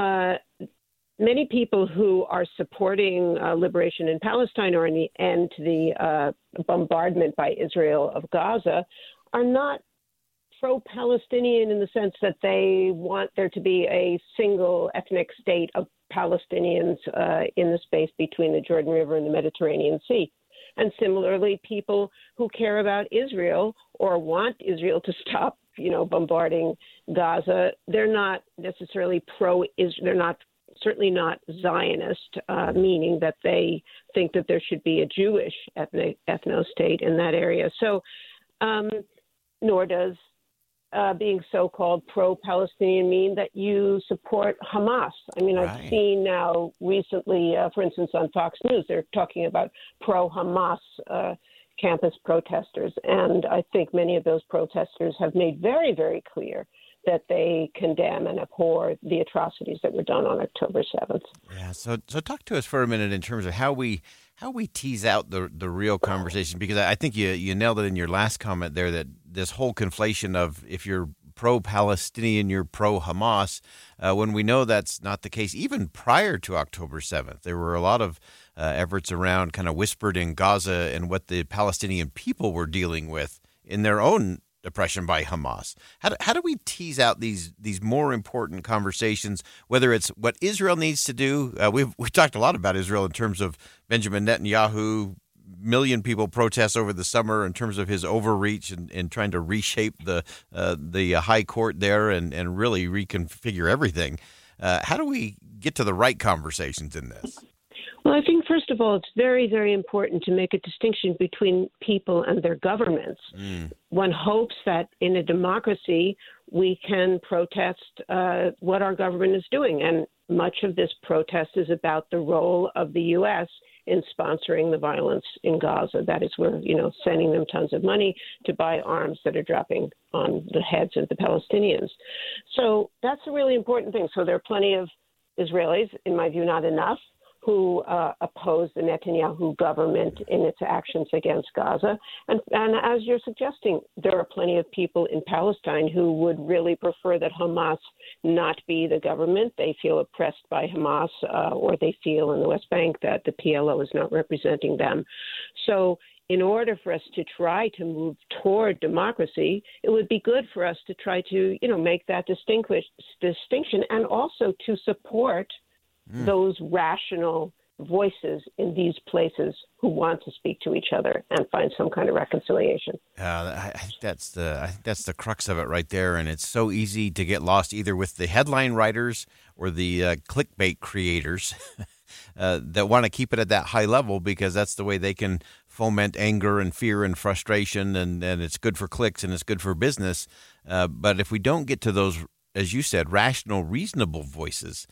Speaker 8: many people who are supporting liberation in Palestine or in the end to the bombardment by Israel of Gaza are not pro-Palestinian in the sense that they want there to be a single ethnic state of Palestinians in the space between the Jordan River and the Mediterranean Sea. And similarly, people who care about Israel or want Israel to stop, bombarding Gaza, they're not necessarily certainly not Zionist, meaning that they think that there should be a Jewish ethno-state in that area. So, nor does being so-called pro-Palestinian mean that you support Hamas. I mean, right. I've seen now recently, for instance, on Fox News, they're talking about pro-Hamas campus protesters. And I think many of those protesters have made very, very clear that they condemn and abhor the atrocities that were done on October 7th.
Speaker 2: Yeah, so talk to us for a minute in terms of how we tease out the real conversation, because I think you nailed it in your last comment there, that this whole conflation of if you're pro-Palestinian, you're pro-Hamas, when we know that's not the case. Even prior to October 7th, there were a lot of efforts around kind of whispered in Gaza and what the Palestinian people were dealing with in their own oppression by Hamas. How do we tease out these more important conversations, whether it's what Israel needs to do? We've talked a lot about Israel in terms of Benjamin Netanyahu, million people protest over the summer in terms of his overreach and trying to reshape the high court there and really reconfigure everything. How do we get to the right conversations in this?
Speaker 8: Well, I think, first of all, it's very, very important to make a distinction between people and their governments. One hopes that in a democracy, we can protest what our government is doing. And much of this protest is about the role of the U.S. in sponsoring the violence in Gaza. That is, we're, sending them tons of money to buy arms that are dropping on the heads of the Palestinians. So that's a really important thing. So there are plenty of Israelis, in my view, not enough, who oppose the Netanyahu government in its actions against Gaza. And as you're suggesting, there are plenty of people in Palestine who would really prefer that Hamas not be the government. They feel oppressed by Hamas, or they feel in the West Bank that the PLO is not representing them. So in order for us to try to move toward democracy, it would be good for us to try to, make that distinction and also to support those rational voices in these places who want to speak to each other and find some kind of reconciliation.
Speaker 2: I think that's the crux of it right there, and it's so easy to get lost either with the headline writers or the clickbait creators that want to keep it at that high level because that's the way they can foment anger and fear and frustration, and it's good for clicks and it's good for business. But if we don't get to those, as you said, rational, reasonable voices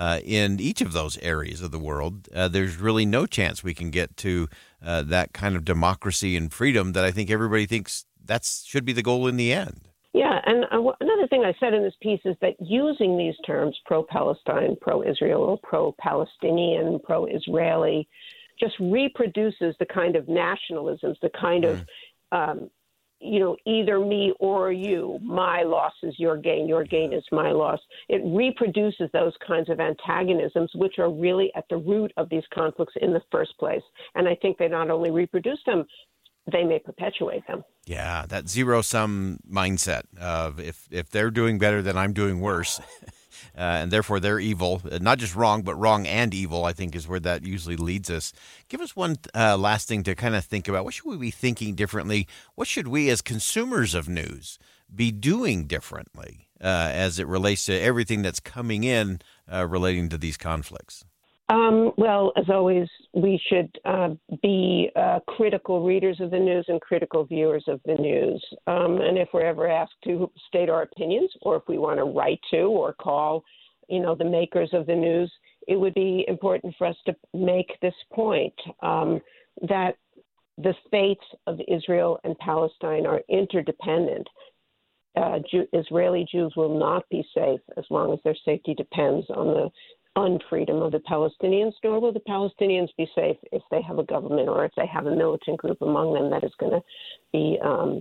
Speaker 2: in each of those areas of the world, there's really no chance we can get to that kind of democracy and freedom that I think everybody thinks that should be the goal in the end.
Speaker 8: Yeah, and another thing I said in this piece is that using these terms, pro-Palestine, pro-Israel, pro-Palestinian, pro-Israeli, just reproduces the kind of nationalisms, the kind of, either me or you, my loss is your gain is my loss. It reproduces those kinds of antagonisms, which are really at the root of these conflicts in the first place. And I think they not only reproduce them, they may perpetuate them.
Speaker 2: Yeah, that zero-sum mindset of if they're doing better, then I'm doing worse, and therefore they're evil. Not just wrong, but wrong and evil, I think, is where that usually leads us. Give us one last thing to kind of think about. What should we be thinking differently? What should we as consumers of news be doing differently as it relates to everything that's coming in relating to these conflicts?
Speaker 8: Well, as always, we should be critical readers of the news and critical viewers of the news. And if we're ever asked to state our opinions, or if we want to write to or call, the makers of the news, it would be important for us to make this point, that the fates of Israel and Palestine are interdependent. Israeli Jews will not be safe as long as their safety depends on the unfreedom of the Palestinians, nor will the Palestinians be safe if they have a government or if they have a militant group among them that is going to be,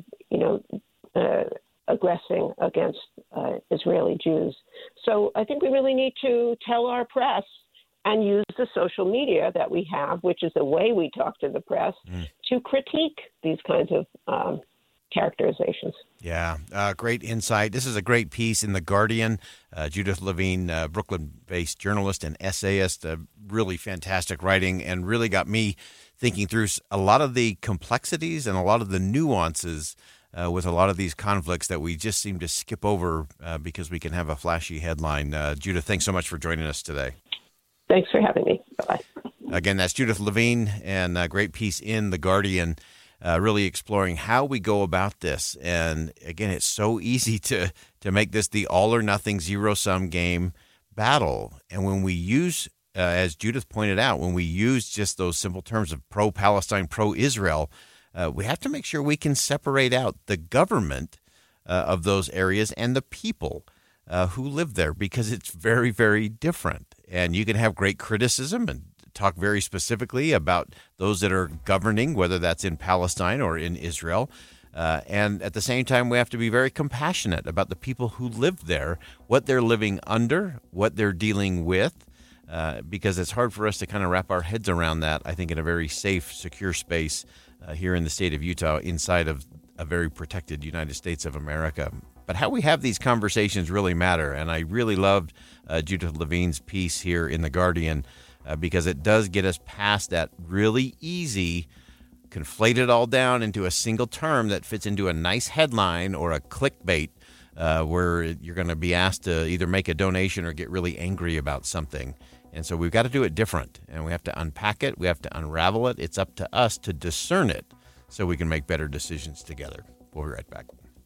Speaker 8: aggressing against Israeli Jews. So I think we really need to tell our press and use the social media that we have, which is the way we talk to the press, to critique these kinds of characterizations.
Speaker 2: Yeah, great insight. This is a great piece in The Guardian. Judith Levine, Brooklyn-based journalist and essayist, really fantastic writing, and really got me thinking through a lot of the complexities and a lot of the nuances with a lot of these conflicts that we just seem to skip over because we can have a flashy headline. Judith, thanks so much for joining us today.
Speaker 8: Thanks for having me. Bye-bye.
Speaker 2: Again, that's Judith Levine, and a great piece in The Guardian. Really exploring how we go about this. And again, it's so easy to make this the all or nothing zero-sum game battle. And when we use, as Judith pointed out, when we use just those simple terms of pro-Palestine, pro-Israel, we have to make sure we can separate out the government of those areas and the people who live there, because it's very, very different. And you can have great criticism and talk very specifically about those that are governing, whether that's in Palestine or in Israel. And at the same time, we have to be very compassionate about the people who live there, what they're living under, what they're dealing with, because it's hard for us to kind of wrap our heads around that, I think, in a very safe, secure space here in the state of Utah, inside of a very protected United States of America. But how we have these conversations really matter. And I really loved Judith Levine's piece here in The Guardian, because it does get us past that really easy, conflate it all down into a single term that fits into a nice headline or a clickbait where you're going to be asked to either make a donation or get really angry about something. And so we've got to do it different, and we have to unpack it. We have to unravel it. It's up to us to discern it so we can make better decisions together. We'll be right back.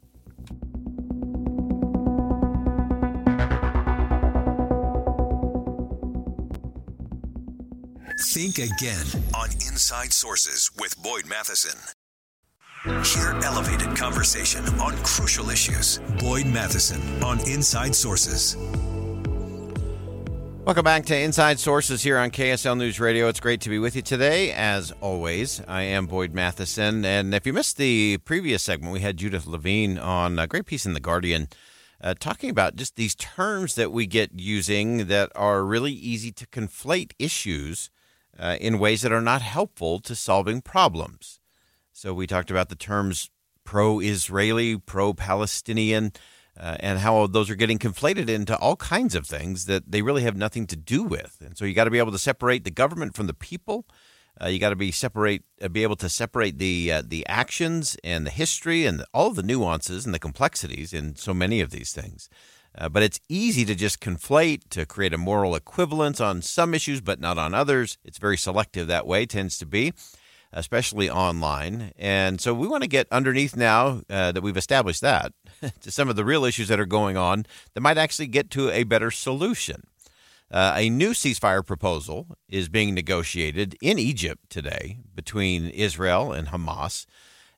Speaker 1: Think again on Inside Sources with Boyd Matheson. Hear elevated conversation on crucial issues. Boyd Matheson on Inside Sources.
Speaker 2: Welcome back to Inside Sources here on KSL News Radio. It's great to be with you today. As always, I am Boyd Matheson. And if you missed the previous segment, we had Judith Levine on a great piece in The Guardian talking about just these terms that we get using that are really easy to conflate issues in ways that are not helpful to solving problems. So we talked about the terms pro-Israeli, pro-Palestinian, and how those are getting conflated into all kinds of things that they really have nothing to do with. And so you got to be able to separate the government from the people. You got to be able to separate the actions and the history and all of the nuances and the complexities in so many of these things. But it's easy to just conflate, to create a moral equivalence on some issues but not on others. It's very selective that way, tends to be, especially online. And so we want to get underneath now that we've established that to some of the real issues that are going on that might actually get to a better solution. A new ceasefire proposal is being negotiated in Egypt today between Israel and Hamas.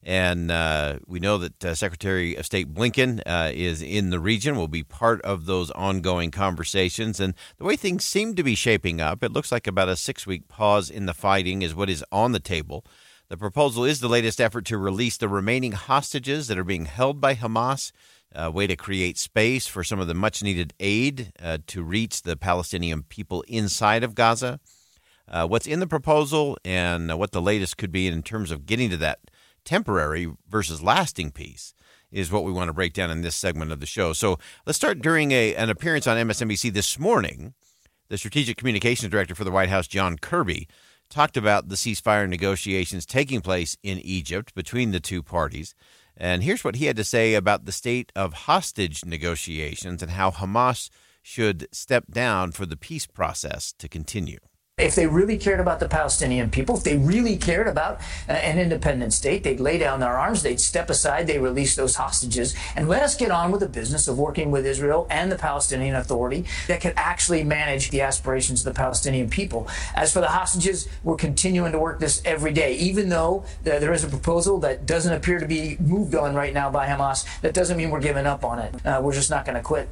Speaker 6: And we know that Secretary of State Blinken is in the region, will be part of those ongoing conversations. And the way things seem to be shaping up, it looks like about a 6-week pause in the fighting is what is on the table. The proposal is the latest effort to release the remaining hostages that are being held by Hamas, a way to create space for some of the much-needed aid to reach the Palestinian people inside of Gaza. What's in the proposal and what the latest could be in terms of getting to that temporary versus lasting peace is what we want to break down in this segment of the show. So let's start. During an appearance on MSNBC this morning, the Strategic Communications Director for the White House, John Kirby, talked about the ceasefire negotiations taking place in Egypt between the two parties. And here's what he had to say about the state of hostage negotiations and how Hamas should step down for the peace process to continue.
Speaker 9: If they really cared about the Palestinian people, if they really cared about an independent state, they'd lay down their arms, they'd step aside, they release those hostages, and let us get on with the business of working with Israel and the Palestinian Authority that could actually manage the aspirations of the Palestinian people. As for the hostages, we're continuing to work this every day. Even though there is a proposal that doesn't appear to be moved on right now by Hamas, that doesn't mean we're giving up on it. We're just not going to quit.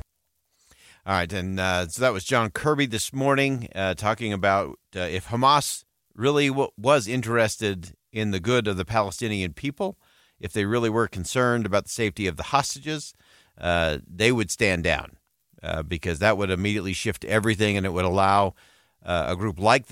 Speaker 6: All right, and so that was John Kirby this morning talking about if Hamas really was interested in the good of the Palestinian people, if they really were concerned about the safety of the hostages, they would stand down because that would immediately shift everything, and it would allow a group like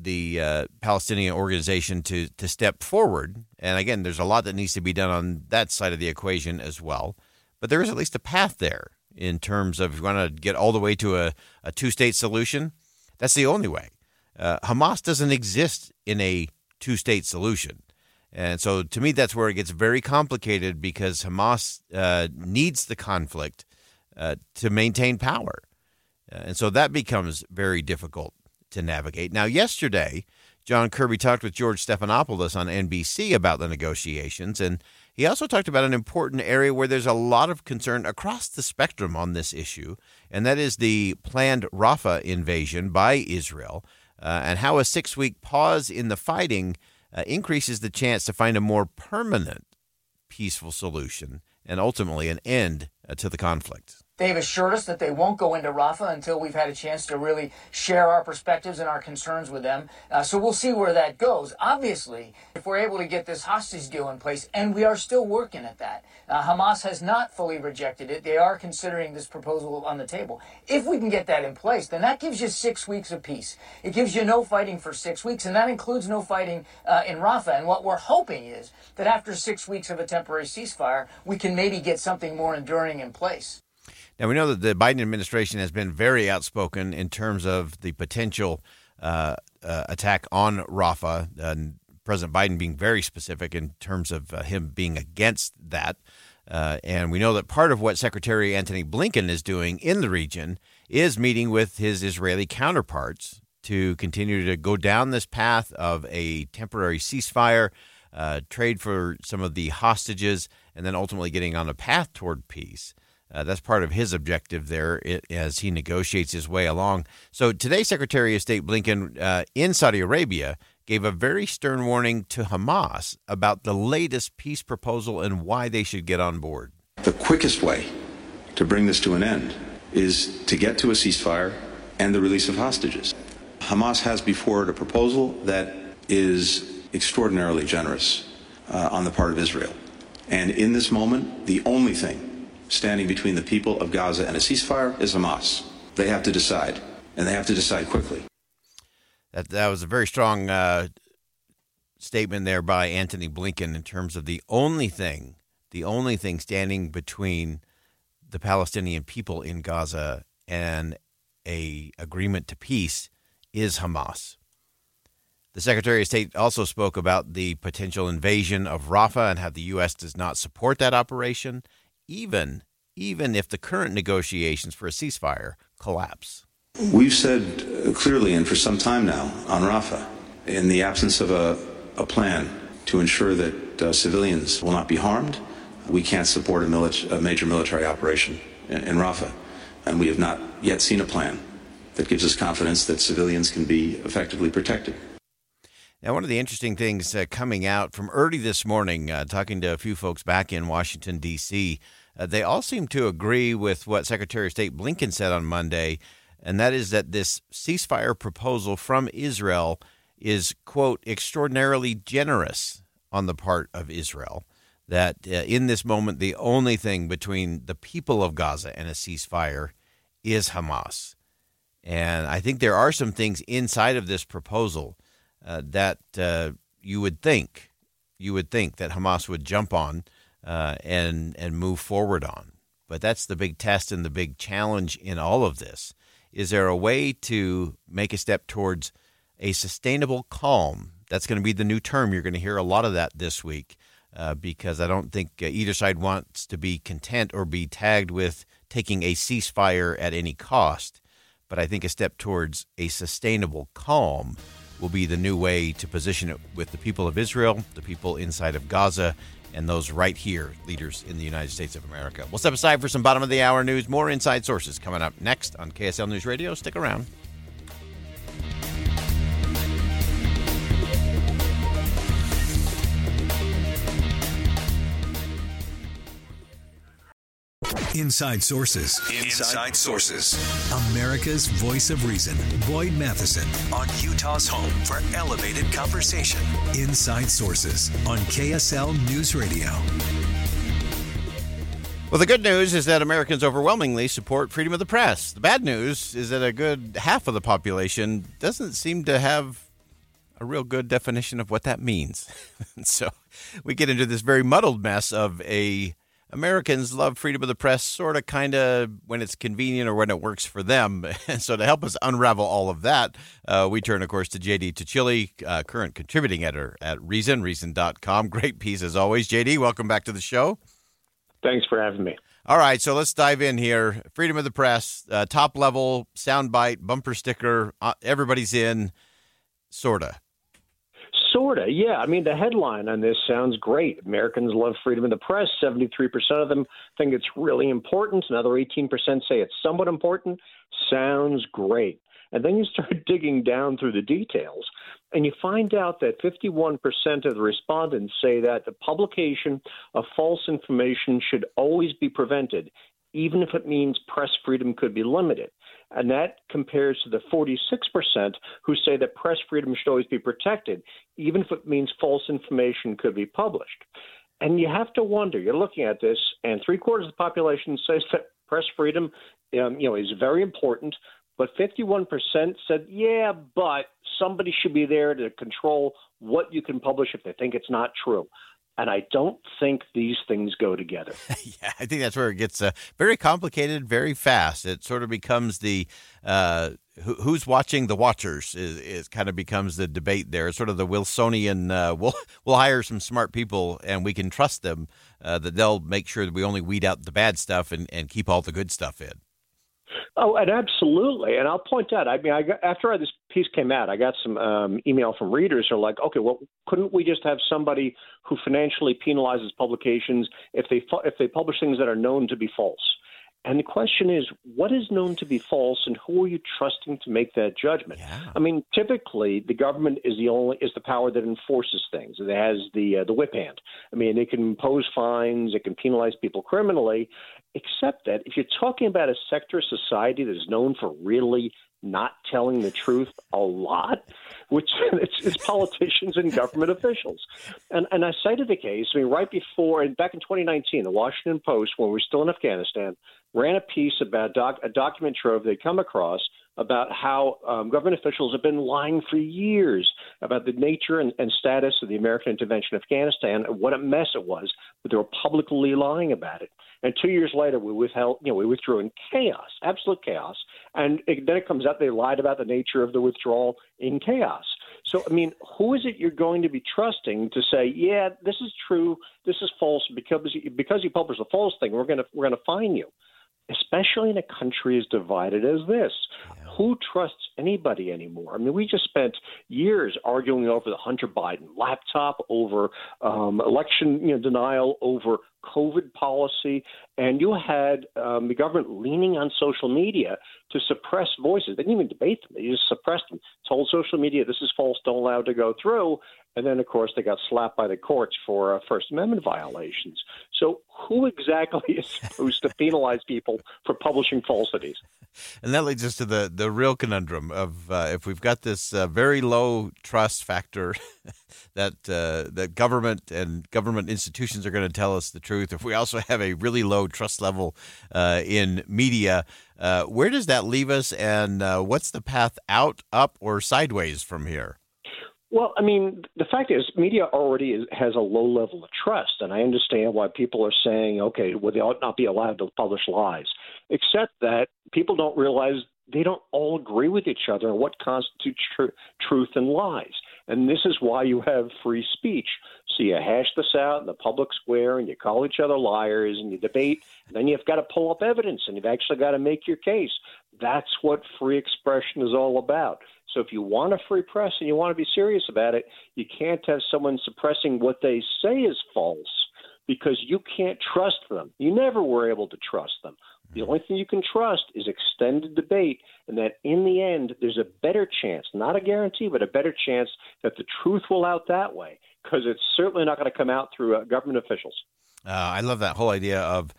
Speaker 6: the Palestinian organization to step forward. And again, there's a lot that needs to be done on that side of the equation as well, but there is at least a path there. In terms of if you want to get all the way to a two-state solution, that's the only way. Hamas doesn't exist in a two-state solution. And so to me, that's where it gets very complicated because Hamas needs the conflict to maintain power. And so that becomes very difficult to navigate. Now, yesterday, John Kirby talked with George Stephanopoulos on NBC about the negotiations, and he also talked about an important area where there's a lot of concern across the spectrum on this issue, and that is the planned Rafah invasion by Israel, and how a 6-week pause in the fighting increases the chance to find a more permanent, peaceful solution and ultimately an end to the conflict.
Speaker 9: They've assured us that they won't go into Rafah until we've had a chance to really share our perspectives and our concerns with them. So we'll see where that goes. Obviously, if we're able to get this hostage deal in place, and we are still working at that, Hamas has not fully rejected it. They are considering this proposal on the table. If we can get that in place, then that gives you 6 weeks of peace. It gives you no fighting for 6 weeks, and that includes no fighting in Rafah. And what we're hoping is that after 6 weeks of a temporary ceasefire, we can maybe get something more enduring in place.
Speaker 6: Now, we know that the Biden administration has been very outspoken in terms of the potential attack on Rafah, and President Biden being very specific in terms of him being against that. And we know that part of what Secretary Antony Blinken is doing in the region is meeting with his Israeli counterparts to continue to go down this path of a temporary ceasefire, trade for some of the hostages, and then ultimately getting on a path toward peace. That's part of his objective there as he negotiates his way along. So today, Secretary of State Blinken in Saudi Arabia gave a very stern warning to Hamas about the latest peace proposal and why they should get on board.
Speaker 10: The quickest way to bring this to an end is to get to a ceasefire and the release of hostages. Hamas has before it a proposal that is extraordinarily generous on the part of Israel. And in this moment, the only thing standing between the people of Gaza and a ceasefire is Hamas. They have to decide, and they have to decide quickly.
Speaker 6: That was a very strong statement there by Antony Blinken in terms of the only thing standing between the Palestinian people in Gaza and a agreement to peace is Hamas. The Secretary of State also spoke about the potential invasion of Rafah and how the U.S. does not support that operation, even if the current negotiations for a ceasefire collapse.
Speaker 10: We've said clearly and for some time now on Rafah, in the absence of a plan to ensure that civilians will not be harmed, we can't support a major military operation in Rafah. And we have not yet seen a plan that gives us confidence that civilians can be effectively protected.
Speaker 2: Now, one of the interesting things coming out from early this morning, talking to a few folks back in Washington, D.C., they all seem to agree with what Secretary of State Blinken said on Monday, and that is that this ceasefire proposal from Israel is, quote, extraordinarily generous on the part of Israel, that in this moment, the only thing between the people of Gaza and a ceasefire is Hamas. And I think there are some things inside of this proposal that you would think that Hamas would jump on and move forward on. But that's the big test and the big challenge in all of this. Is there a way to make a step towards a sustainable calm? That's going to be the new term. You're going to hear a lot of that this week because I don't think either side wants to be content or be tagged with taking a ceasefire at any cost. But I think a step towards a sustainable calm will be the new way to position it with the people of Israel, the people inside of Gaza, and those right here, leaders in the United States of America. We'll step aside for some bottom-of-the-hour news. More Inside Sources coming up next on KSL News Radio. Stick around.
Speaker 1: Inside Sources. Inside Sources. America's voice of reason. Boyd Matheson on Utah's home for elevated conversation. Inside Sources on KSL News Radio.
Speaker 2: Well, the good news is that Americans overwhelmingly support freedom of the press. The bad news is that a good half of the population doesn't seem to have a real good definition of what that means. So we get into this very muddled mess of Americans love freedom of the press sort of kind of when it's convenient or when it works for them. And so to help us unravel all of that, we turn, of course, to J.D. Tuccille, current contributing editor at Reason, Reason.com. Great piece as always. J.D., welcome back to the show.
Speaker 11: Thanks for having me.
Speaker 2: All right, so let's dive in here. Freedom of the press, top level, soundbite, bumper sticker, everybody's in, sort of.
Speaker 11: Sort of, yeah. I mean, the headline on this sounds great. Americans love freedom of the press. 73% of them think it's really important. Another 18% say it's somewhat important. Sounds great. And then you start digging down through the details, and you find out that 51% of the respondents say that the publication of false information should always be prevented, even if it means press freedom could be limited. And that compares to the 46% who say that press freedom should always be protected, even if it means false information could be published. And you have to wonder, you're looking at this, and 3/4 of the population says that press freedom is very important, but 51% said, yeah, but somebody should be there to control what you can publish if they think it's not true. And I don't think these things go together.
Speaker 2: Yeah, I think that's where it gets very complicated very fast. It sort of becomes the who's watching the watchers is kind of becomes the debate there. It's sort of the Wilsonian, we'll hire some smart people and we can trust them that they'll make sure that we only weed out the bad stuff and keep all the good stuff in.
Speaker 11: Oh, and absolutely. And I'll point out, after this piece came out, I got some email from readers who are like, okay, well, couldn't we just have somebody who financially penalizes publications if they publish things that are known to be false? And the question is, what is known to be false, and who are you trusting to make that judgment?
Speaker 2: Yeah.
Speaker 11: I mean, typically, the government is the power that enforces things. It has the whip hand. I mean, it can impose fines, it can penalize people criminally, except that if you're talking about a sector of society that is known for really not telling the truth a lot, which it's politicians and government officials. And I cited a case, right before, back in 2019, the Washington Post, when we were still in Afghanistan, ran a piece about a document trove they'd come across about how government officials have been lying for years about the nature and status of the American intervention in Afghanistan and what a mess it was, but they were publicly lying about it. And 2 years later, we withdrew in chaos, absolute chaos. And then it comes out they lied about the nature of the withdrawal in chaos. So, I mean, who is it you're going to be trusting to say, yeah, this is true, this is false, because you published a false thing, we're going to fine you, especially in a country as divided as this.
Speaker 2: Yeah.
Speaker 11: who trusts anybody anymore? I mean, we just spent years arguing over the Hunter Biden laptop, over election denial, over COVID policy, and you had the government leaning on social media to suppress voices. They didn't even debate them. They just suppressed them, told social media this is false, don't allow it to go through. And then, of course, they got slapped by the courts for First Amendment violations. So who exactly is supposed to penalize people for publishing falsities?
Speaker 2: And that leads us to the real conundrum of if we've got this very low trust factor that government and government institutions are going to tell us the truth, if we also have a really low trust level in media, where does that leave us, and what's the path out, up, or sideways from here?
Speaker 11: Well, I mean, the fact is, media already has a low level of trust, and I understand why people are saying, okay, well, they ought not be allowed to publish lies, except that people don't realize they don't all agree with each other on what constitutes truth and lies. And this is why you have free speech. So you hash this out in the public square, and you call each other liars, and you debate, and then you've got to pull up evidence, and you've actually got to make your case. That's what free expression is all about. So if you want a free press and you want to be serious about it, you can't have someone suppressing what they say is false because you can't trust them. You never were able to trust them. The only thing you can trust is extended debate, and that in the end, there's a better chance, not a guarantee, but a better chance that the truth will out that way, because it's certainly not going to come out through government officials.
Speaker 2: I love that whole idea of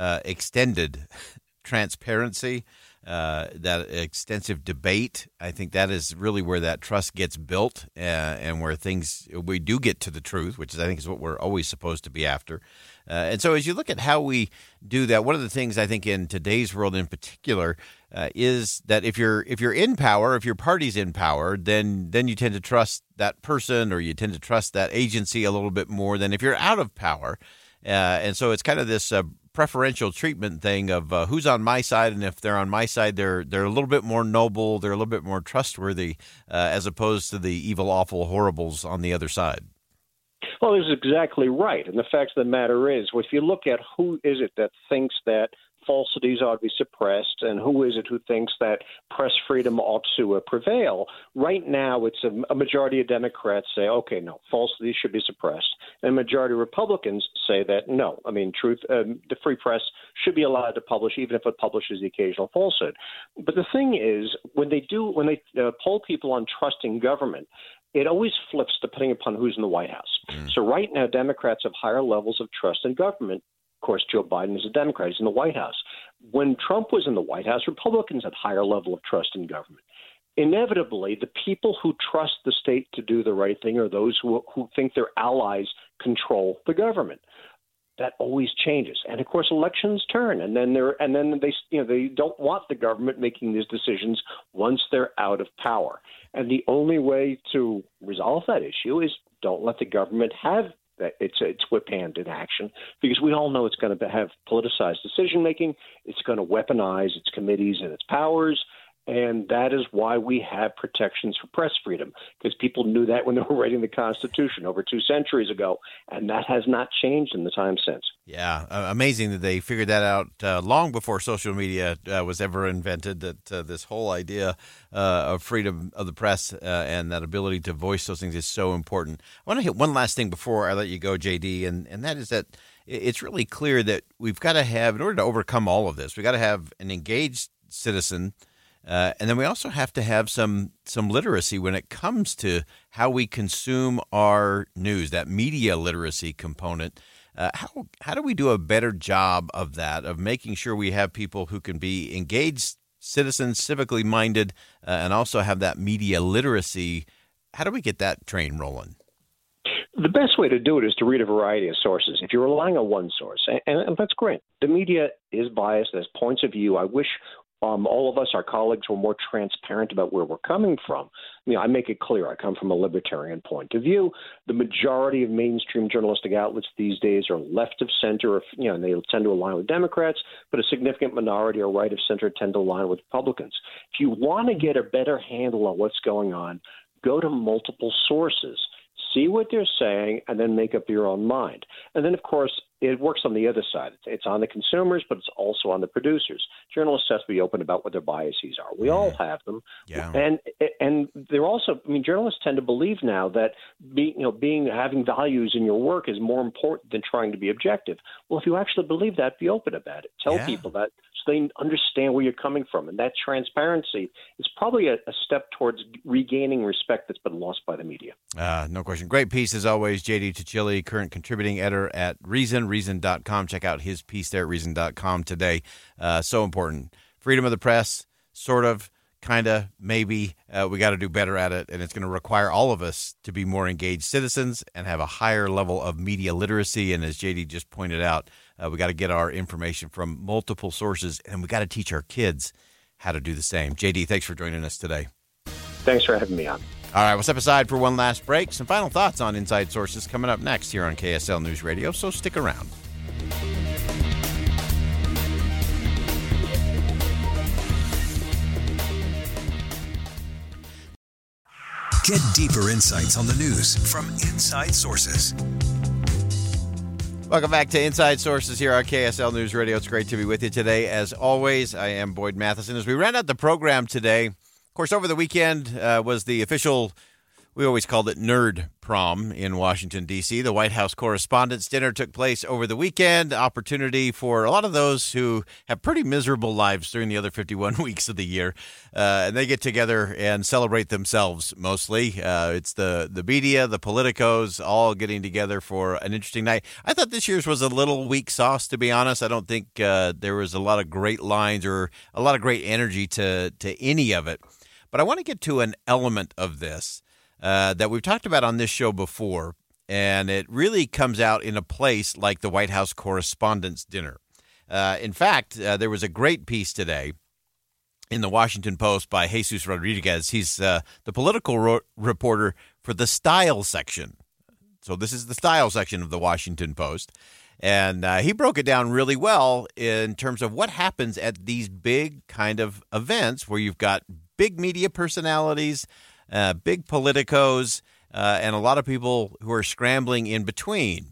Speaker 2: extended transparency. That extensive debate, I think that is really where that trust gets built and where we do get to the truth, which I think is what we're always supposed to be after. And so as you look at how we do that, one of the things I think in today's world in particular is that if you're in power, if your party's in power, then you tend to trust that person or you tend to trust that agency a little bit more than if you're out of power. And so it's kind of this preferential treatment thing of who's on my side, and if they're on my side, they're a little bit more noble, they're a little bit more trustworthy, as opposed to the evil, awful horribles on the other side.
Speaker 11: Well, that's exactly right. And the fact of the matter is, if you look at who is it that thinks that falsities ought to be suppressed and who is it who thinks that press freedom ought to prevail, right now it's a majority of Democrats say, okay, no, falsities should be suppressed. And a majority of Republicans say that, no, I mean, the free press should be allowed to publish, even if it publishes the occasional falsehood. But the thing is, when they poll people on trusting government, it always flips depending upon who's in the White House. So right now, Democrats have higher levels of trust in government. Of course, Joe Biden is a Democrat. He's in the White House. When Trump was in the White House, Republicans had higher level of trust in government. Inevitably, the people who trust the state to do the right thing are those who think their allies control the government. That always changes, and of course, elections turn, and then they don't want the government making these decisions once they're out of power. And the only way to resolve that issue is don't let the government have its whip hand in action, because we all know it's going to have politicized decision making. It's going to weaponize its committees and its powers. And that is why we have protections for press freedom, because people knew that when they were writing the Constitution over 2 centuries ago, and that has not changed in the time since.
Speaker 2: Yeah, amazing that they figured that out long before social media was ever invented, that this whole idea of freedom of the press and that ability to voice those things is so important. I want to hit one last thing before I let you go, JD, and that is that it's really clear that we've got to have, in order to overcome all of this, we've got to have an engaged citizen. And then we also have to have some literacy when it comes to how we consume our news, that media literacy component. How do we do a better job of that, of making sure we have people who can be engaged citizens, civically minded, and also have that media literacy? How do we get that train rolling?
Speaker 11: The best way to do it is to read a variety of sources. If you're relying on one source, and that's great, the media is biased, there's points of view. I wish all of us, our colleagues, were more transparent about where we're coming from. I make it clear I come from a libertarian point of view. The majority of mainstream journalistic outlets these days are left of center, and they tend to align with Democrats, but a significant minority are right of center, tend to align with Republicans. If you want to get a better handle on what's going on, go to multiple sources. See what they're saying, and then make up your own mind. And then, of course, it works on the other side. It's on the consumers, but it's also on the producers. Journalists have to be open about what their biases are. We all have them.
Speaker 2: Yeah.
Speaker 11: And they're also, journalists tend to believe now that having values in your work is more important than trying to be objective. Well, if you actually believe that, be open about it. Tell people that so they understand where you're coming from. And that transparency is probably a step towards regaining respect that's been lost by the media.
Speaker 2: No question. Great piece as always. J.D. Tuccilli, current contributing editor at Reason, reason.com. Check out his piece there at reason.com today. So important. Freedom of the press, sort of, kind of, maybe. We got to do better at it, and it's going to require all of us to be more engaged citizens and have a higher level of media literacy. And as J.D. just pointed out, we got to get our information from multiple sources, and we got to teach our kids how to do the same. J.D., thanks for joining us today.
Speaker 11: Thanks for having me on.
Speaker 2: All right, we'll step aside for one last break. Some final thoughts on Inside Sources coming up next here on KSL News Radio, so stick around.
Speaker 1: Get deeper insights on the news from Inside Sources.
Speaker 2: Welcome back to Inside Sources here on KSL News Radio. It's great to be with you today. As always, I am Boyd Matheson. As we round out the program today, of course, over the weekend was the official, we always called it Nerd Prom in Washington, D.C. The White House Correspondents' Dinner took place over the weekend. Opportunity for a lot of those who have pretty miserable lives during the other 51 weeks of the year. And they get together and celebrate themselves mostly. It's the media, the politicos, all getting together for an interesting night. I thought this year's was a little weak sauce, to be honest. I don't think there was a lot of great lines or a lot of great energy to any of it. But I want to get to an element of this that we've talked about on this show before, and it really comes out in a place like the White House Correspondents' Dinner. In fact, there was a great piece today in the Washington Post by Jesus Rodriguez. He's the political reporter for the style section. So this is the style section of the Washington Post. And he broke it down really well in terms of what happens at these big kind of events where you've got big media personalities, big politicos, and a lot of people who are scrambling in between.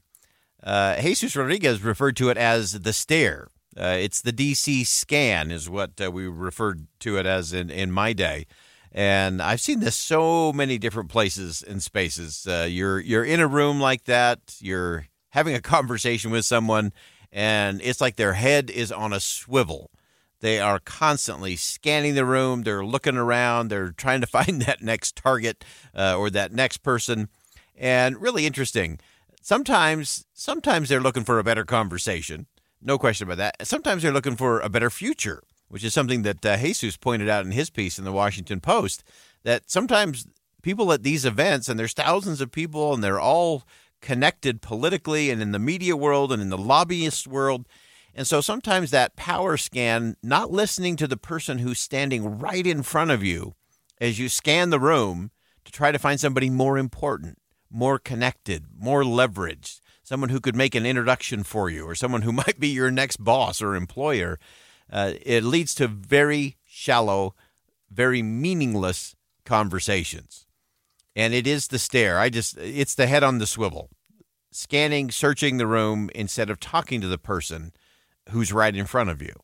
Speaker 2: Jesus Rodriguez referred to it as the stare. It's the D.C. scan is what we referred to it as in my day. And I've seen this so many different places and spaces. You're in a room like that. You're having a conversation with someone, and it's like their head is on a swivel. They are constantly scanning the room. They're looking around. They're trying to find that next target or that next person. And really interesting. Sometimes they're looking for a better conversation. No question about that. Sometimes they're looking for a better future, which is something that Jesus pointed out in his piece in the Washington Post, that sometimes people at these events, and there's thousands of people, and they're all connected politically and in the media world and in the lobbyist world. And so sometimes that power scan, not listening to the person who's standing right in front of you as you scan the room to try to find somebody more important, more connected, more leveraged, someone who could make an introduction for you or someone who might be your next boss or employer, it leads to very shallow, very meaningless conversations. And it is the stare. It's the head on the swivel, scanning, searching the room instead of talking to the person who's right in front of you.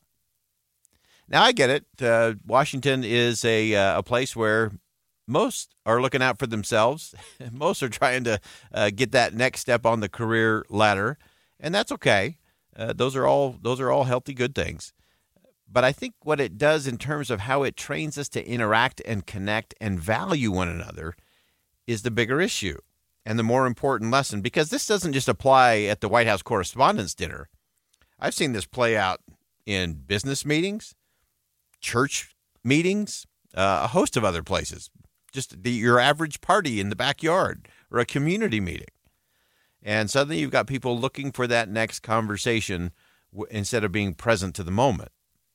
Speaker 2: Now, I get it. Washington is a place where most are looking out for themselves. Most are trying to get that next step on the career ladder, and that's okay. Those are all healthy, good things. But I think what it does in terms of how it trains us to interact and connect and value one another is the bigger issue and the more important lesson, because this doesn't just apply at the White House Correspondents' Dinner. I've seen this play out in business meetings, church meetings, a host of other places, just your average party in the backyard or a community meeting. And suddenly you've got people looking for that next conversation instead of being present to the moment.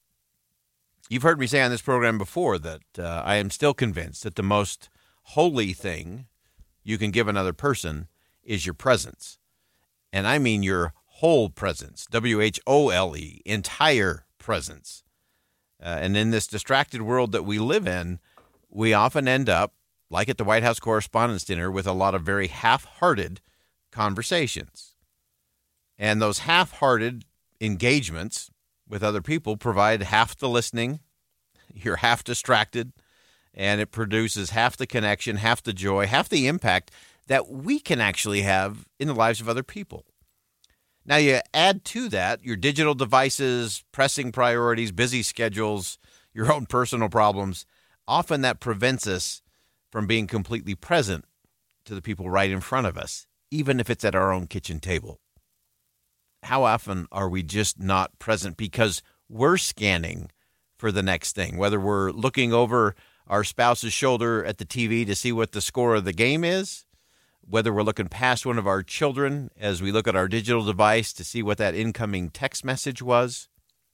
Speaker 2: You've heard me say on this program before that I am still convinced that the most holy thing you can give another person is your presence. And I mean your whole presence, W-H-O-L-E, entire presence. And in this distracted world that we live in, we often end up, like at the White House Correspondents' Dinner, with a lot of very half-hearted conversations. And those half-hearted engagements with other people provide half the listening, you're half distracted, and it produces half the connection, half the joy, half the impact that we can actually have in the lives of other people. Now, you add to that your digital devices, pressing priorities, busy schedules, your own personal problems. Often that prevents us from being completely present to the people right in front of us, even if it's at our own kitchen table. How often are we just not present because we're scanning for the next thing, whether we're looking over our spouse's shoulder at the TV to see what the score of the game is, whether we're looking past one of our children as we look at our digital device to see what that incoming text message was.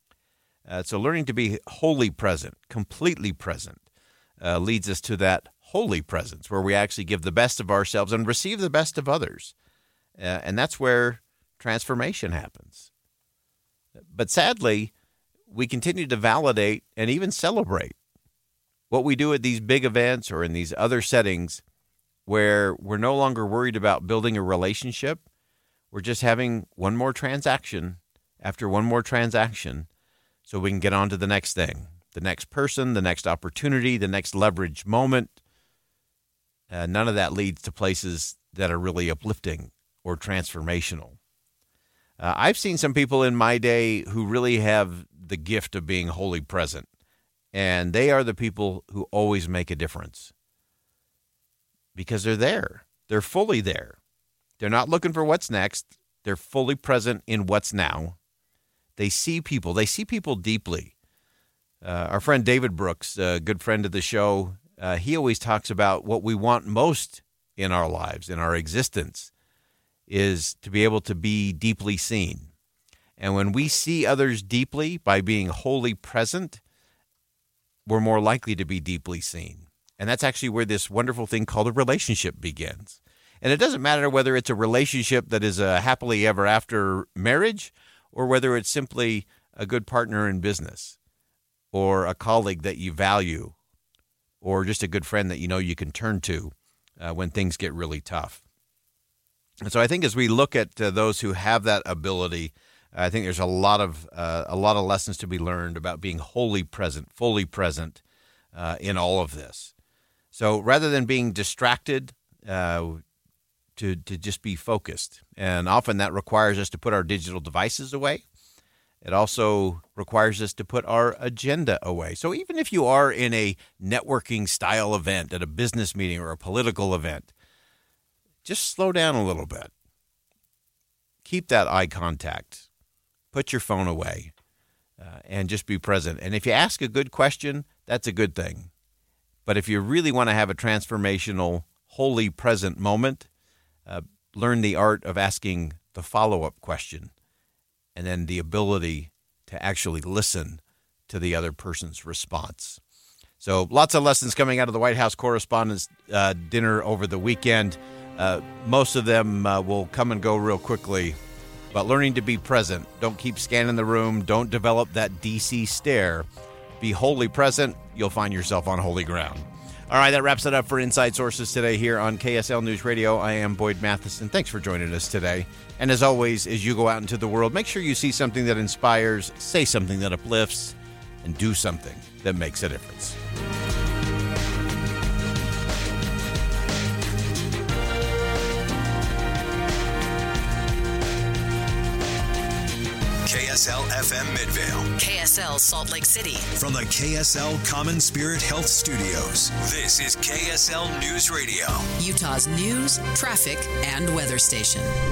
Speaker 2: So learning to be wholly present, completely present, leads us to that holy presence where we actually give the best of ourselves and receive the best of others. And that's where transformation happens. But sadly, we continue to validate and even celebrate what we do at these big events or in these other settings where we're no longer worried about building a relationship. We're just having one more transaction after one more transaction so we can get on to the next thing, the next person, the next opportunity, the next leverage moment. None of that leads to places that are really uplifting or transformational. I've seen some people in my day who really have the gift of being wholly present, and they are the people who always make a difference because they're there. They're fully there. They're not looking for what's next. They're fully present in what's now. They see people. They see people deeply. Our friend David Brooks, a good friend of the show, he always talks about what we want most in our lives, in our existence, is to be able to be deeply seen. And when we see others deeply by being wholly present, we're more likely to be deeply seen. And that's actually where this wonderful thing called a relationship begins. And it doesn't matter whether it's a relationship that is a happily ever after marriage or whether it's simply a good partner in business or a colleague that you value or just a good friend that you know you can turn to when things get really tough. And so I think as we look at those who have that ability, I think there's a lot of lessons to be learned about being wholly present, fully present in all of this. So rather than being distracted, to just be focused. And often that requires us to put our digital devices away. It also requires us to put our agenda away. So even if you are in a networking style event at a business meeting or a political event, just slow down a little bit. Keep that eye contact. Put your phone away and just be present. And if you ask a good question, that's a good thing. But if you really want to have a transformational, wholly present moment, learn the art of asking the follow-up question and then the ability to actually listen to the other person's response. So lots of lessons coming out of the White House Correspondents' Dinner over the weekend. Most of them will come and go real quickly, but learning to be present. Don't keep scanning the room. Don't develop that DC stare. Be wholly present. You'll find yourself on holy ground. All right, that wraps it up for Inside Sources today here on KSL News Radio. I am Boyd Matheson. Thanks for joining us today. And as always, as you go out into the world, make sure you see something that inspires, say something that uplifts, and do something that makes a difference.
Speaker 1: KSL FM Midvale.
Speaker 7: KSL Salt Lake City.
Speaker 1: From the KSL Common Spirit Health Studios, this is KSL News Radio.
Speaker 7: Utah's news, traffic, and weather station.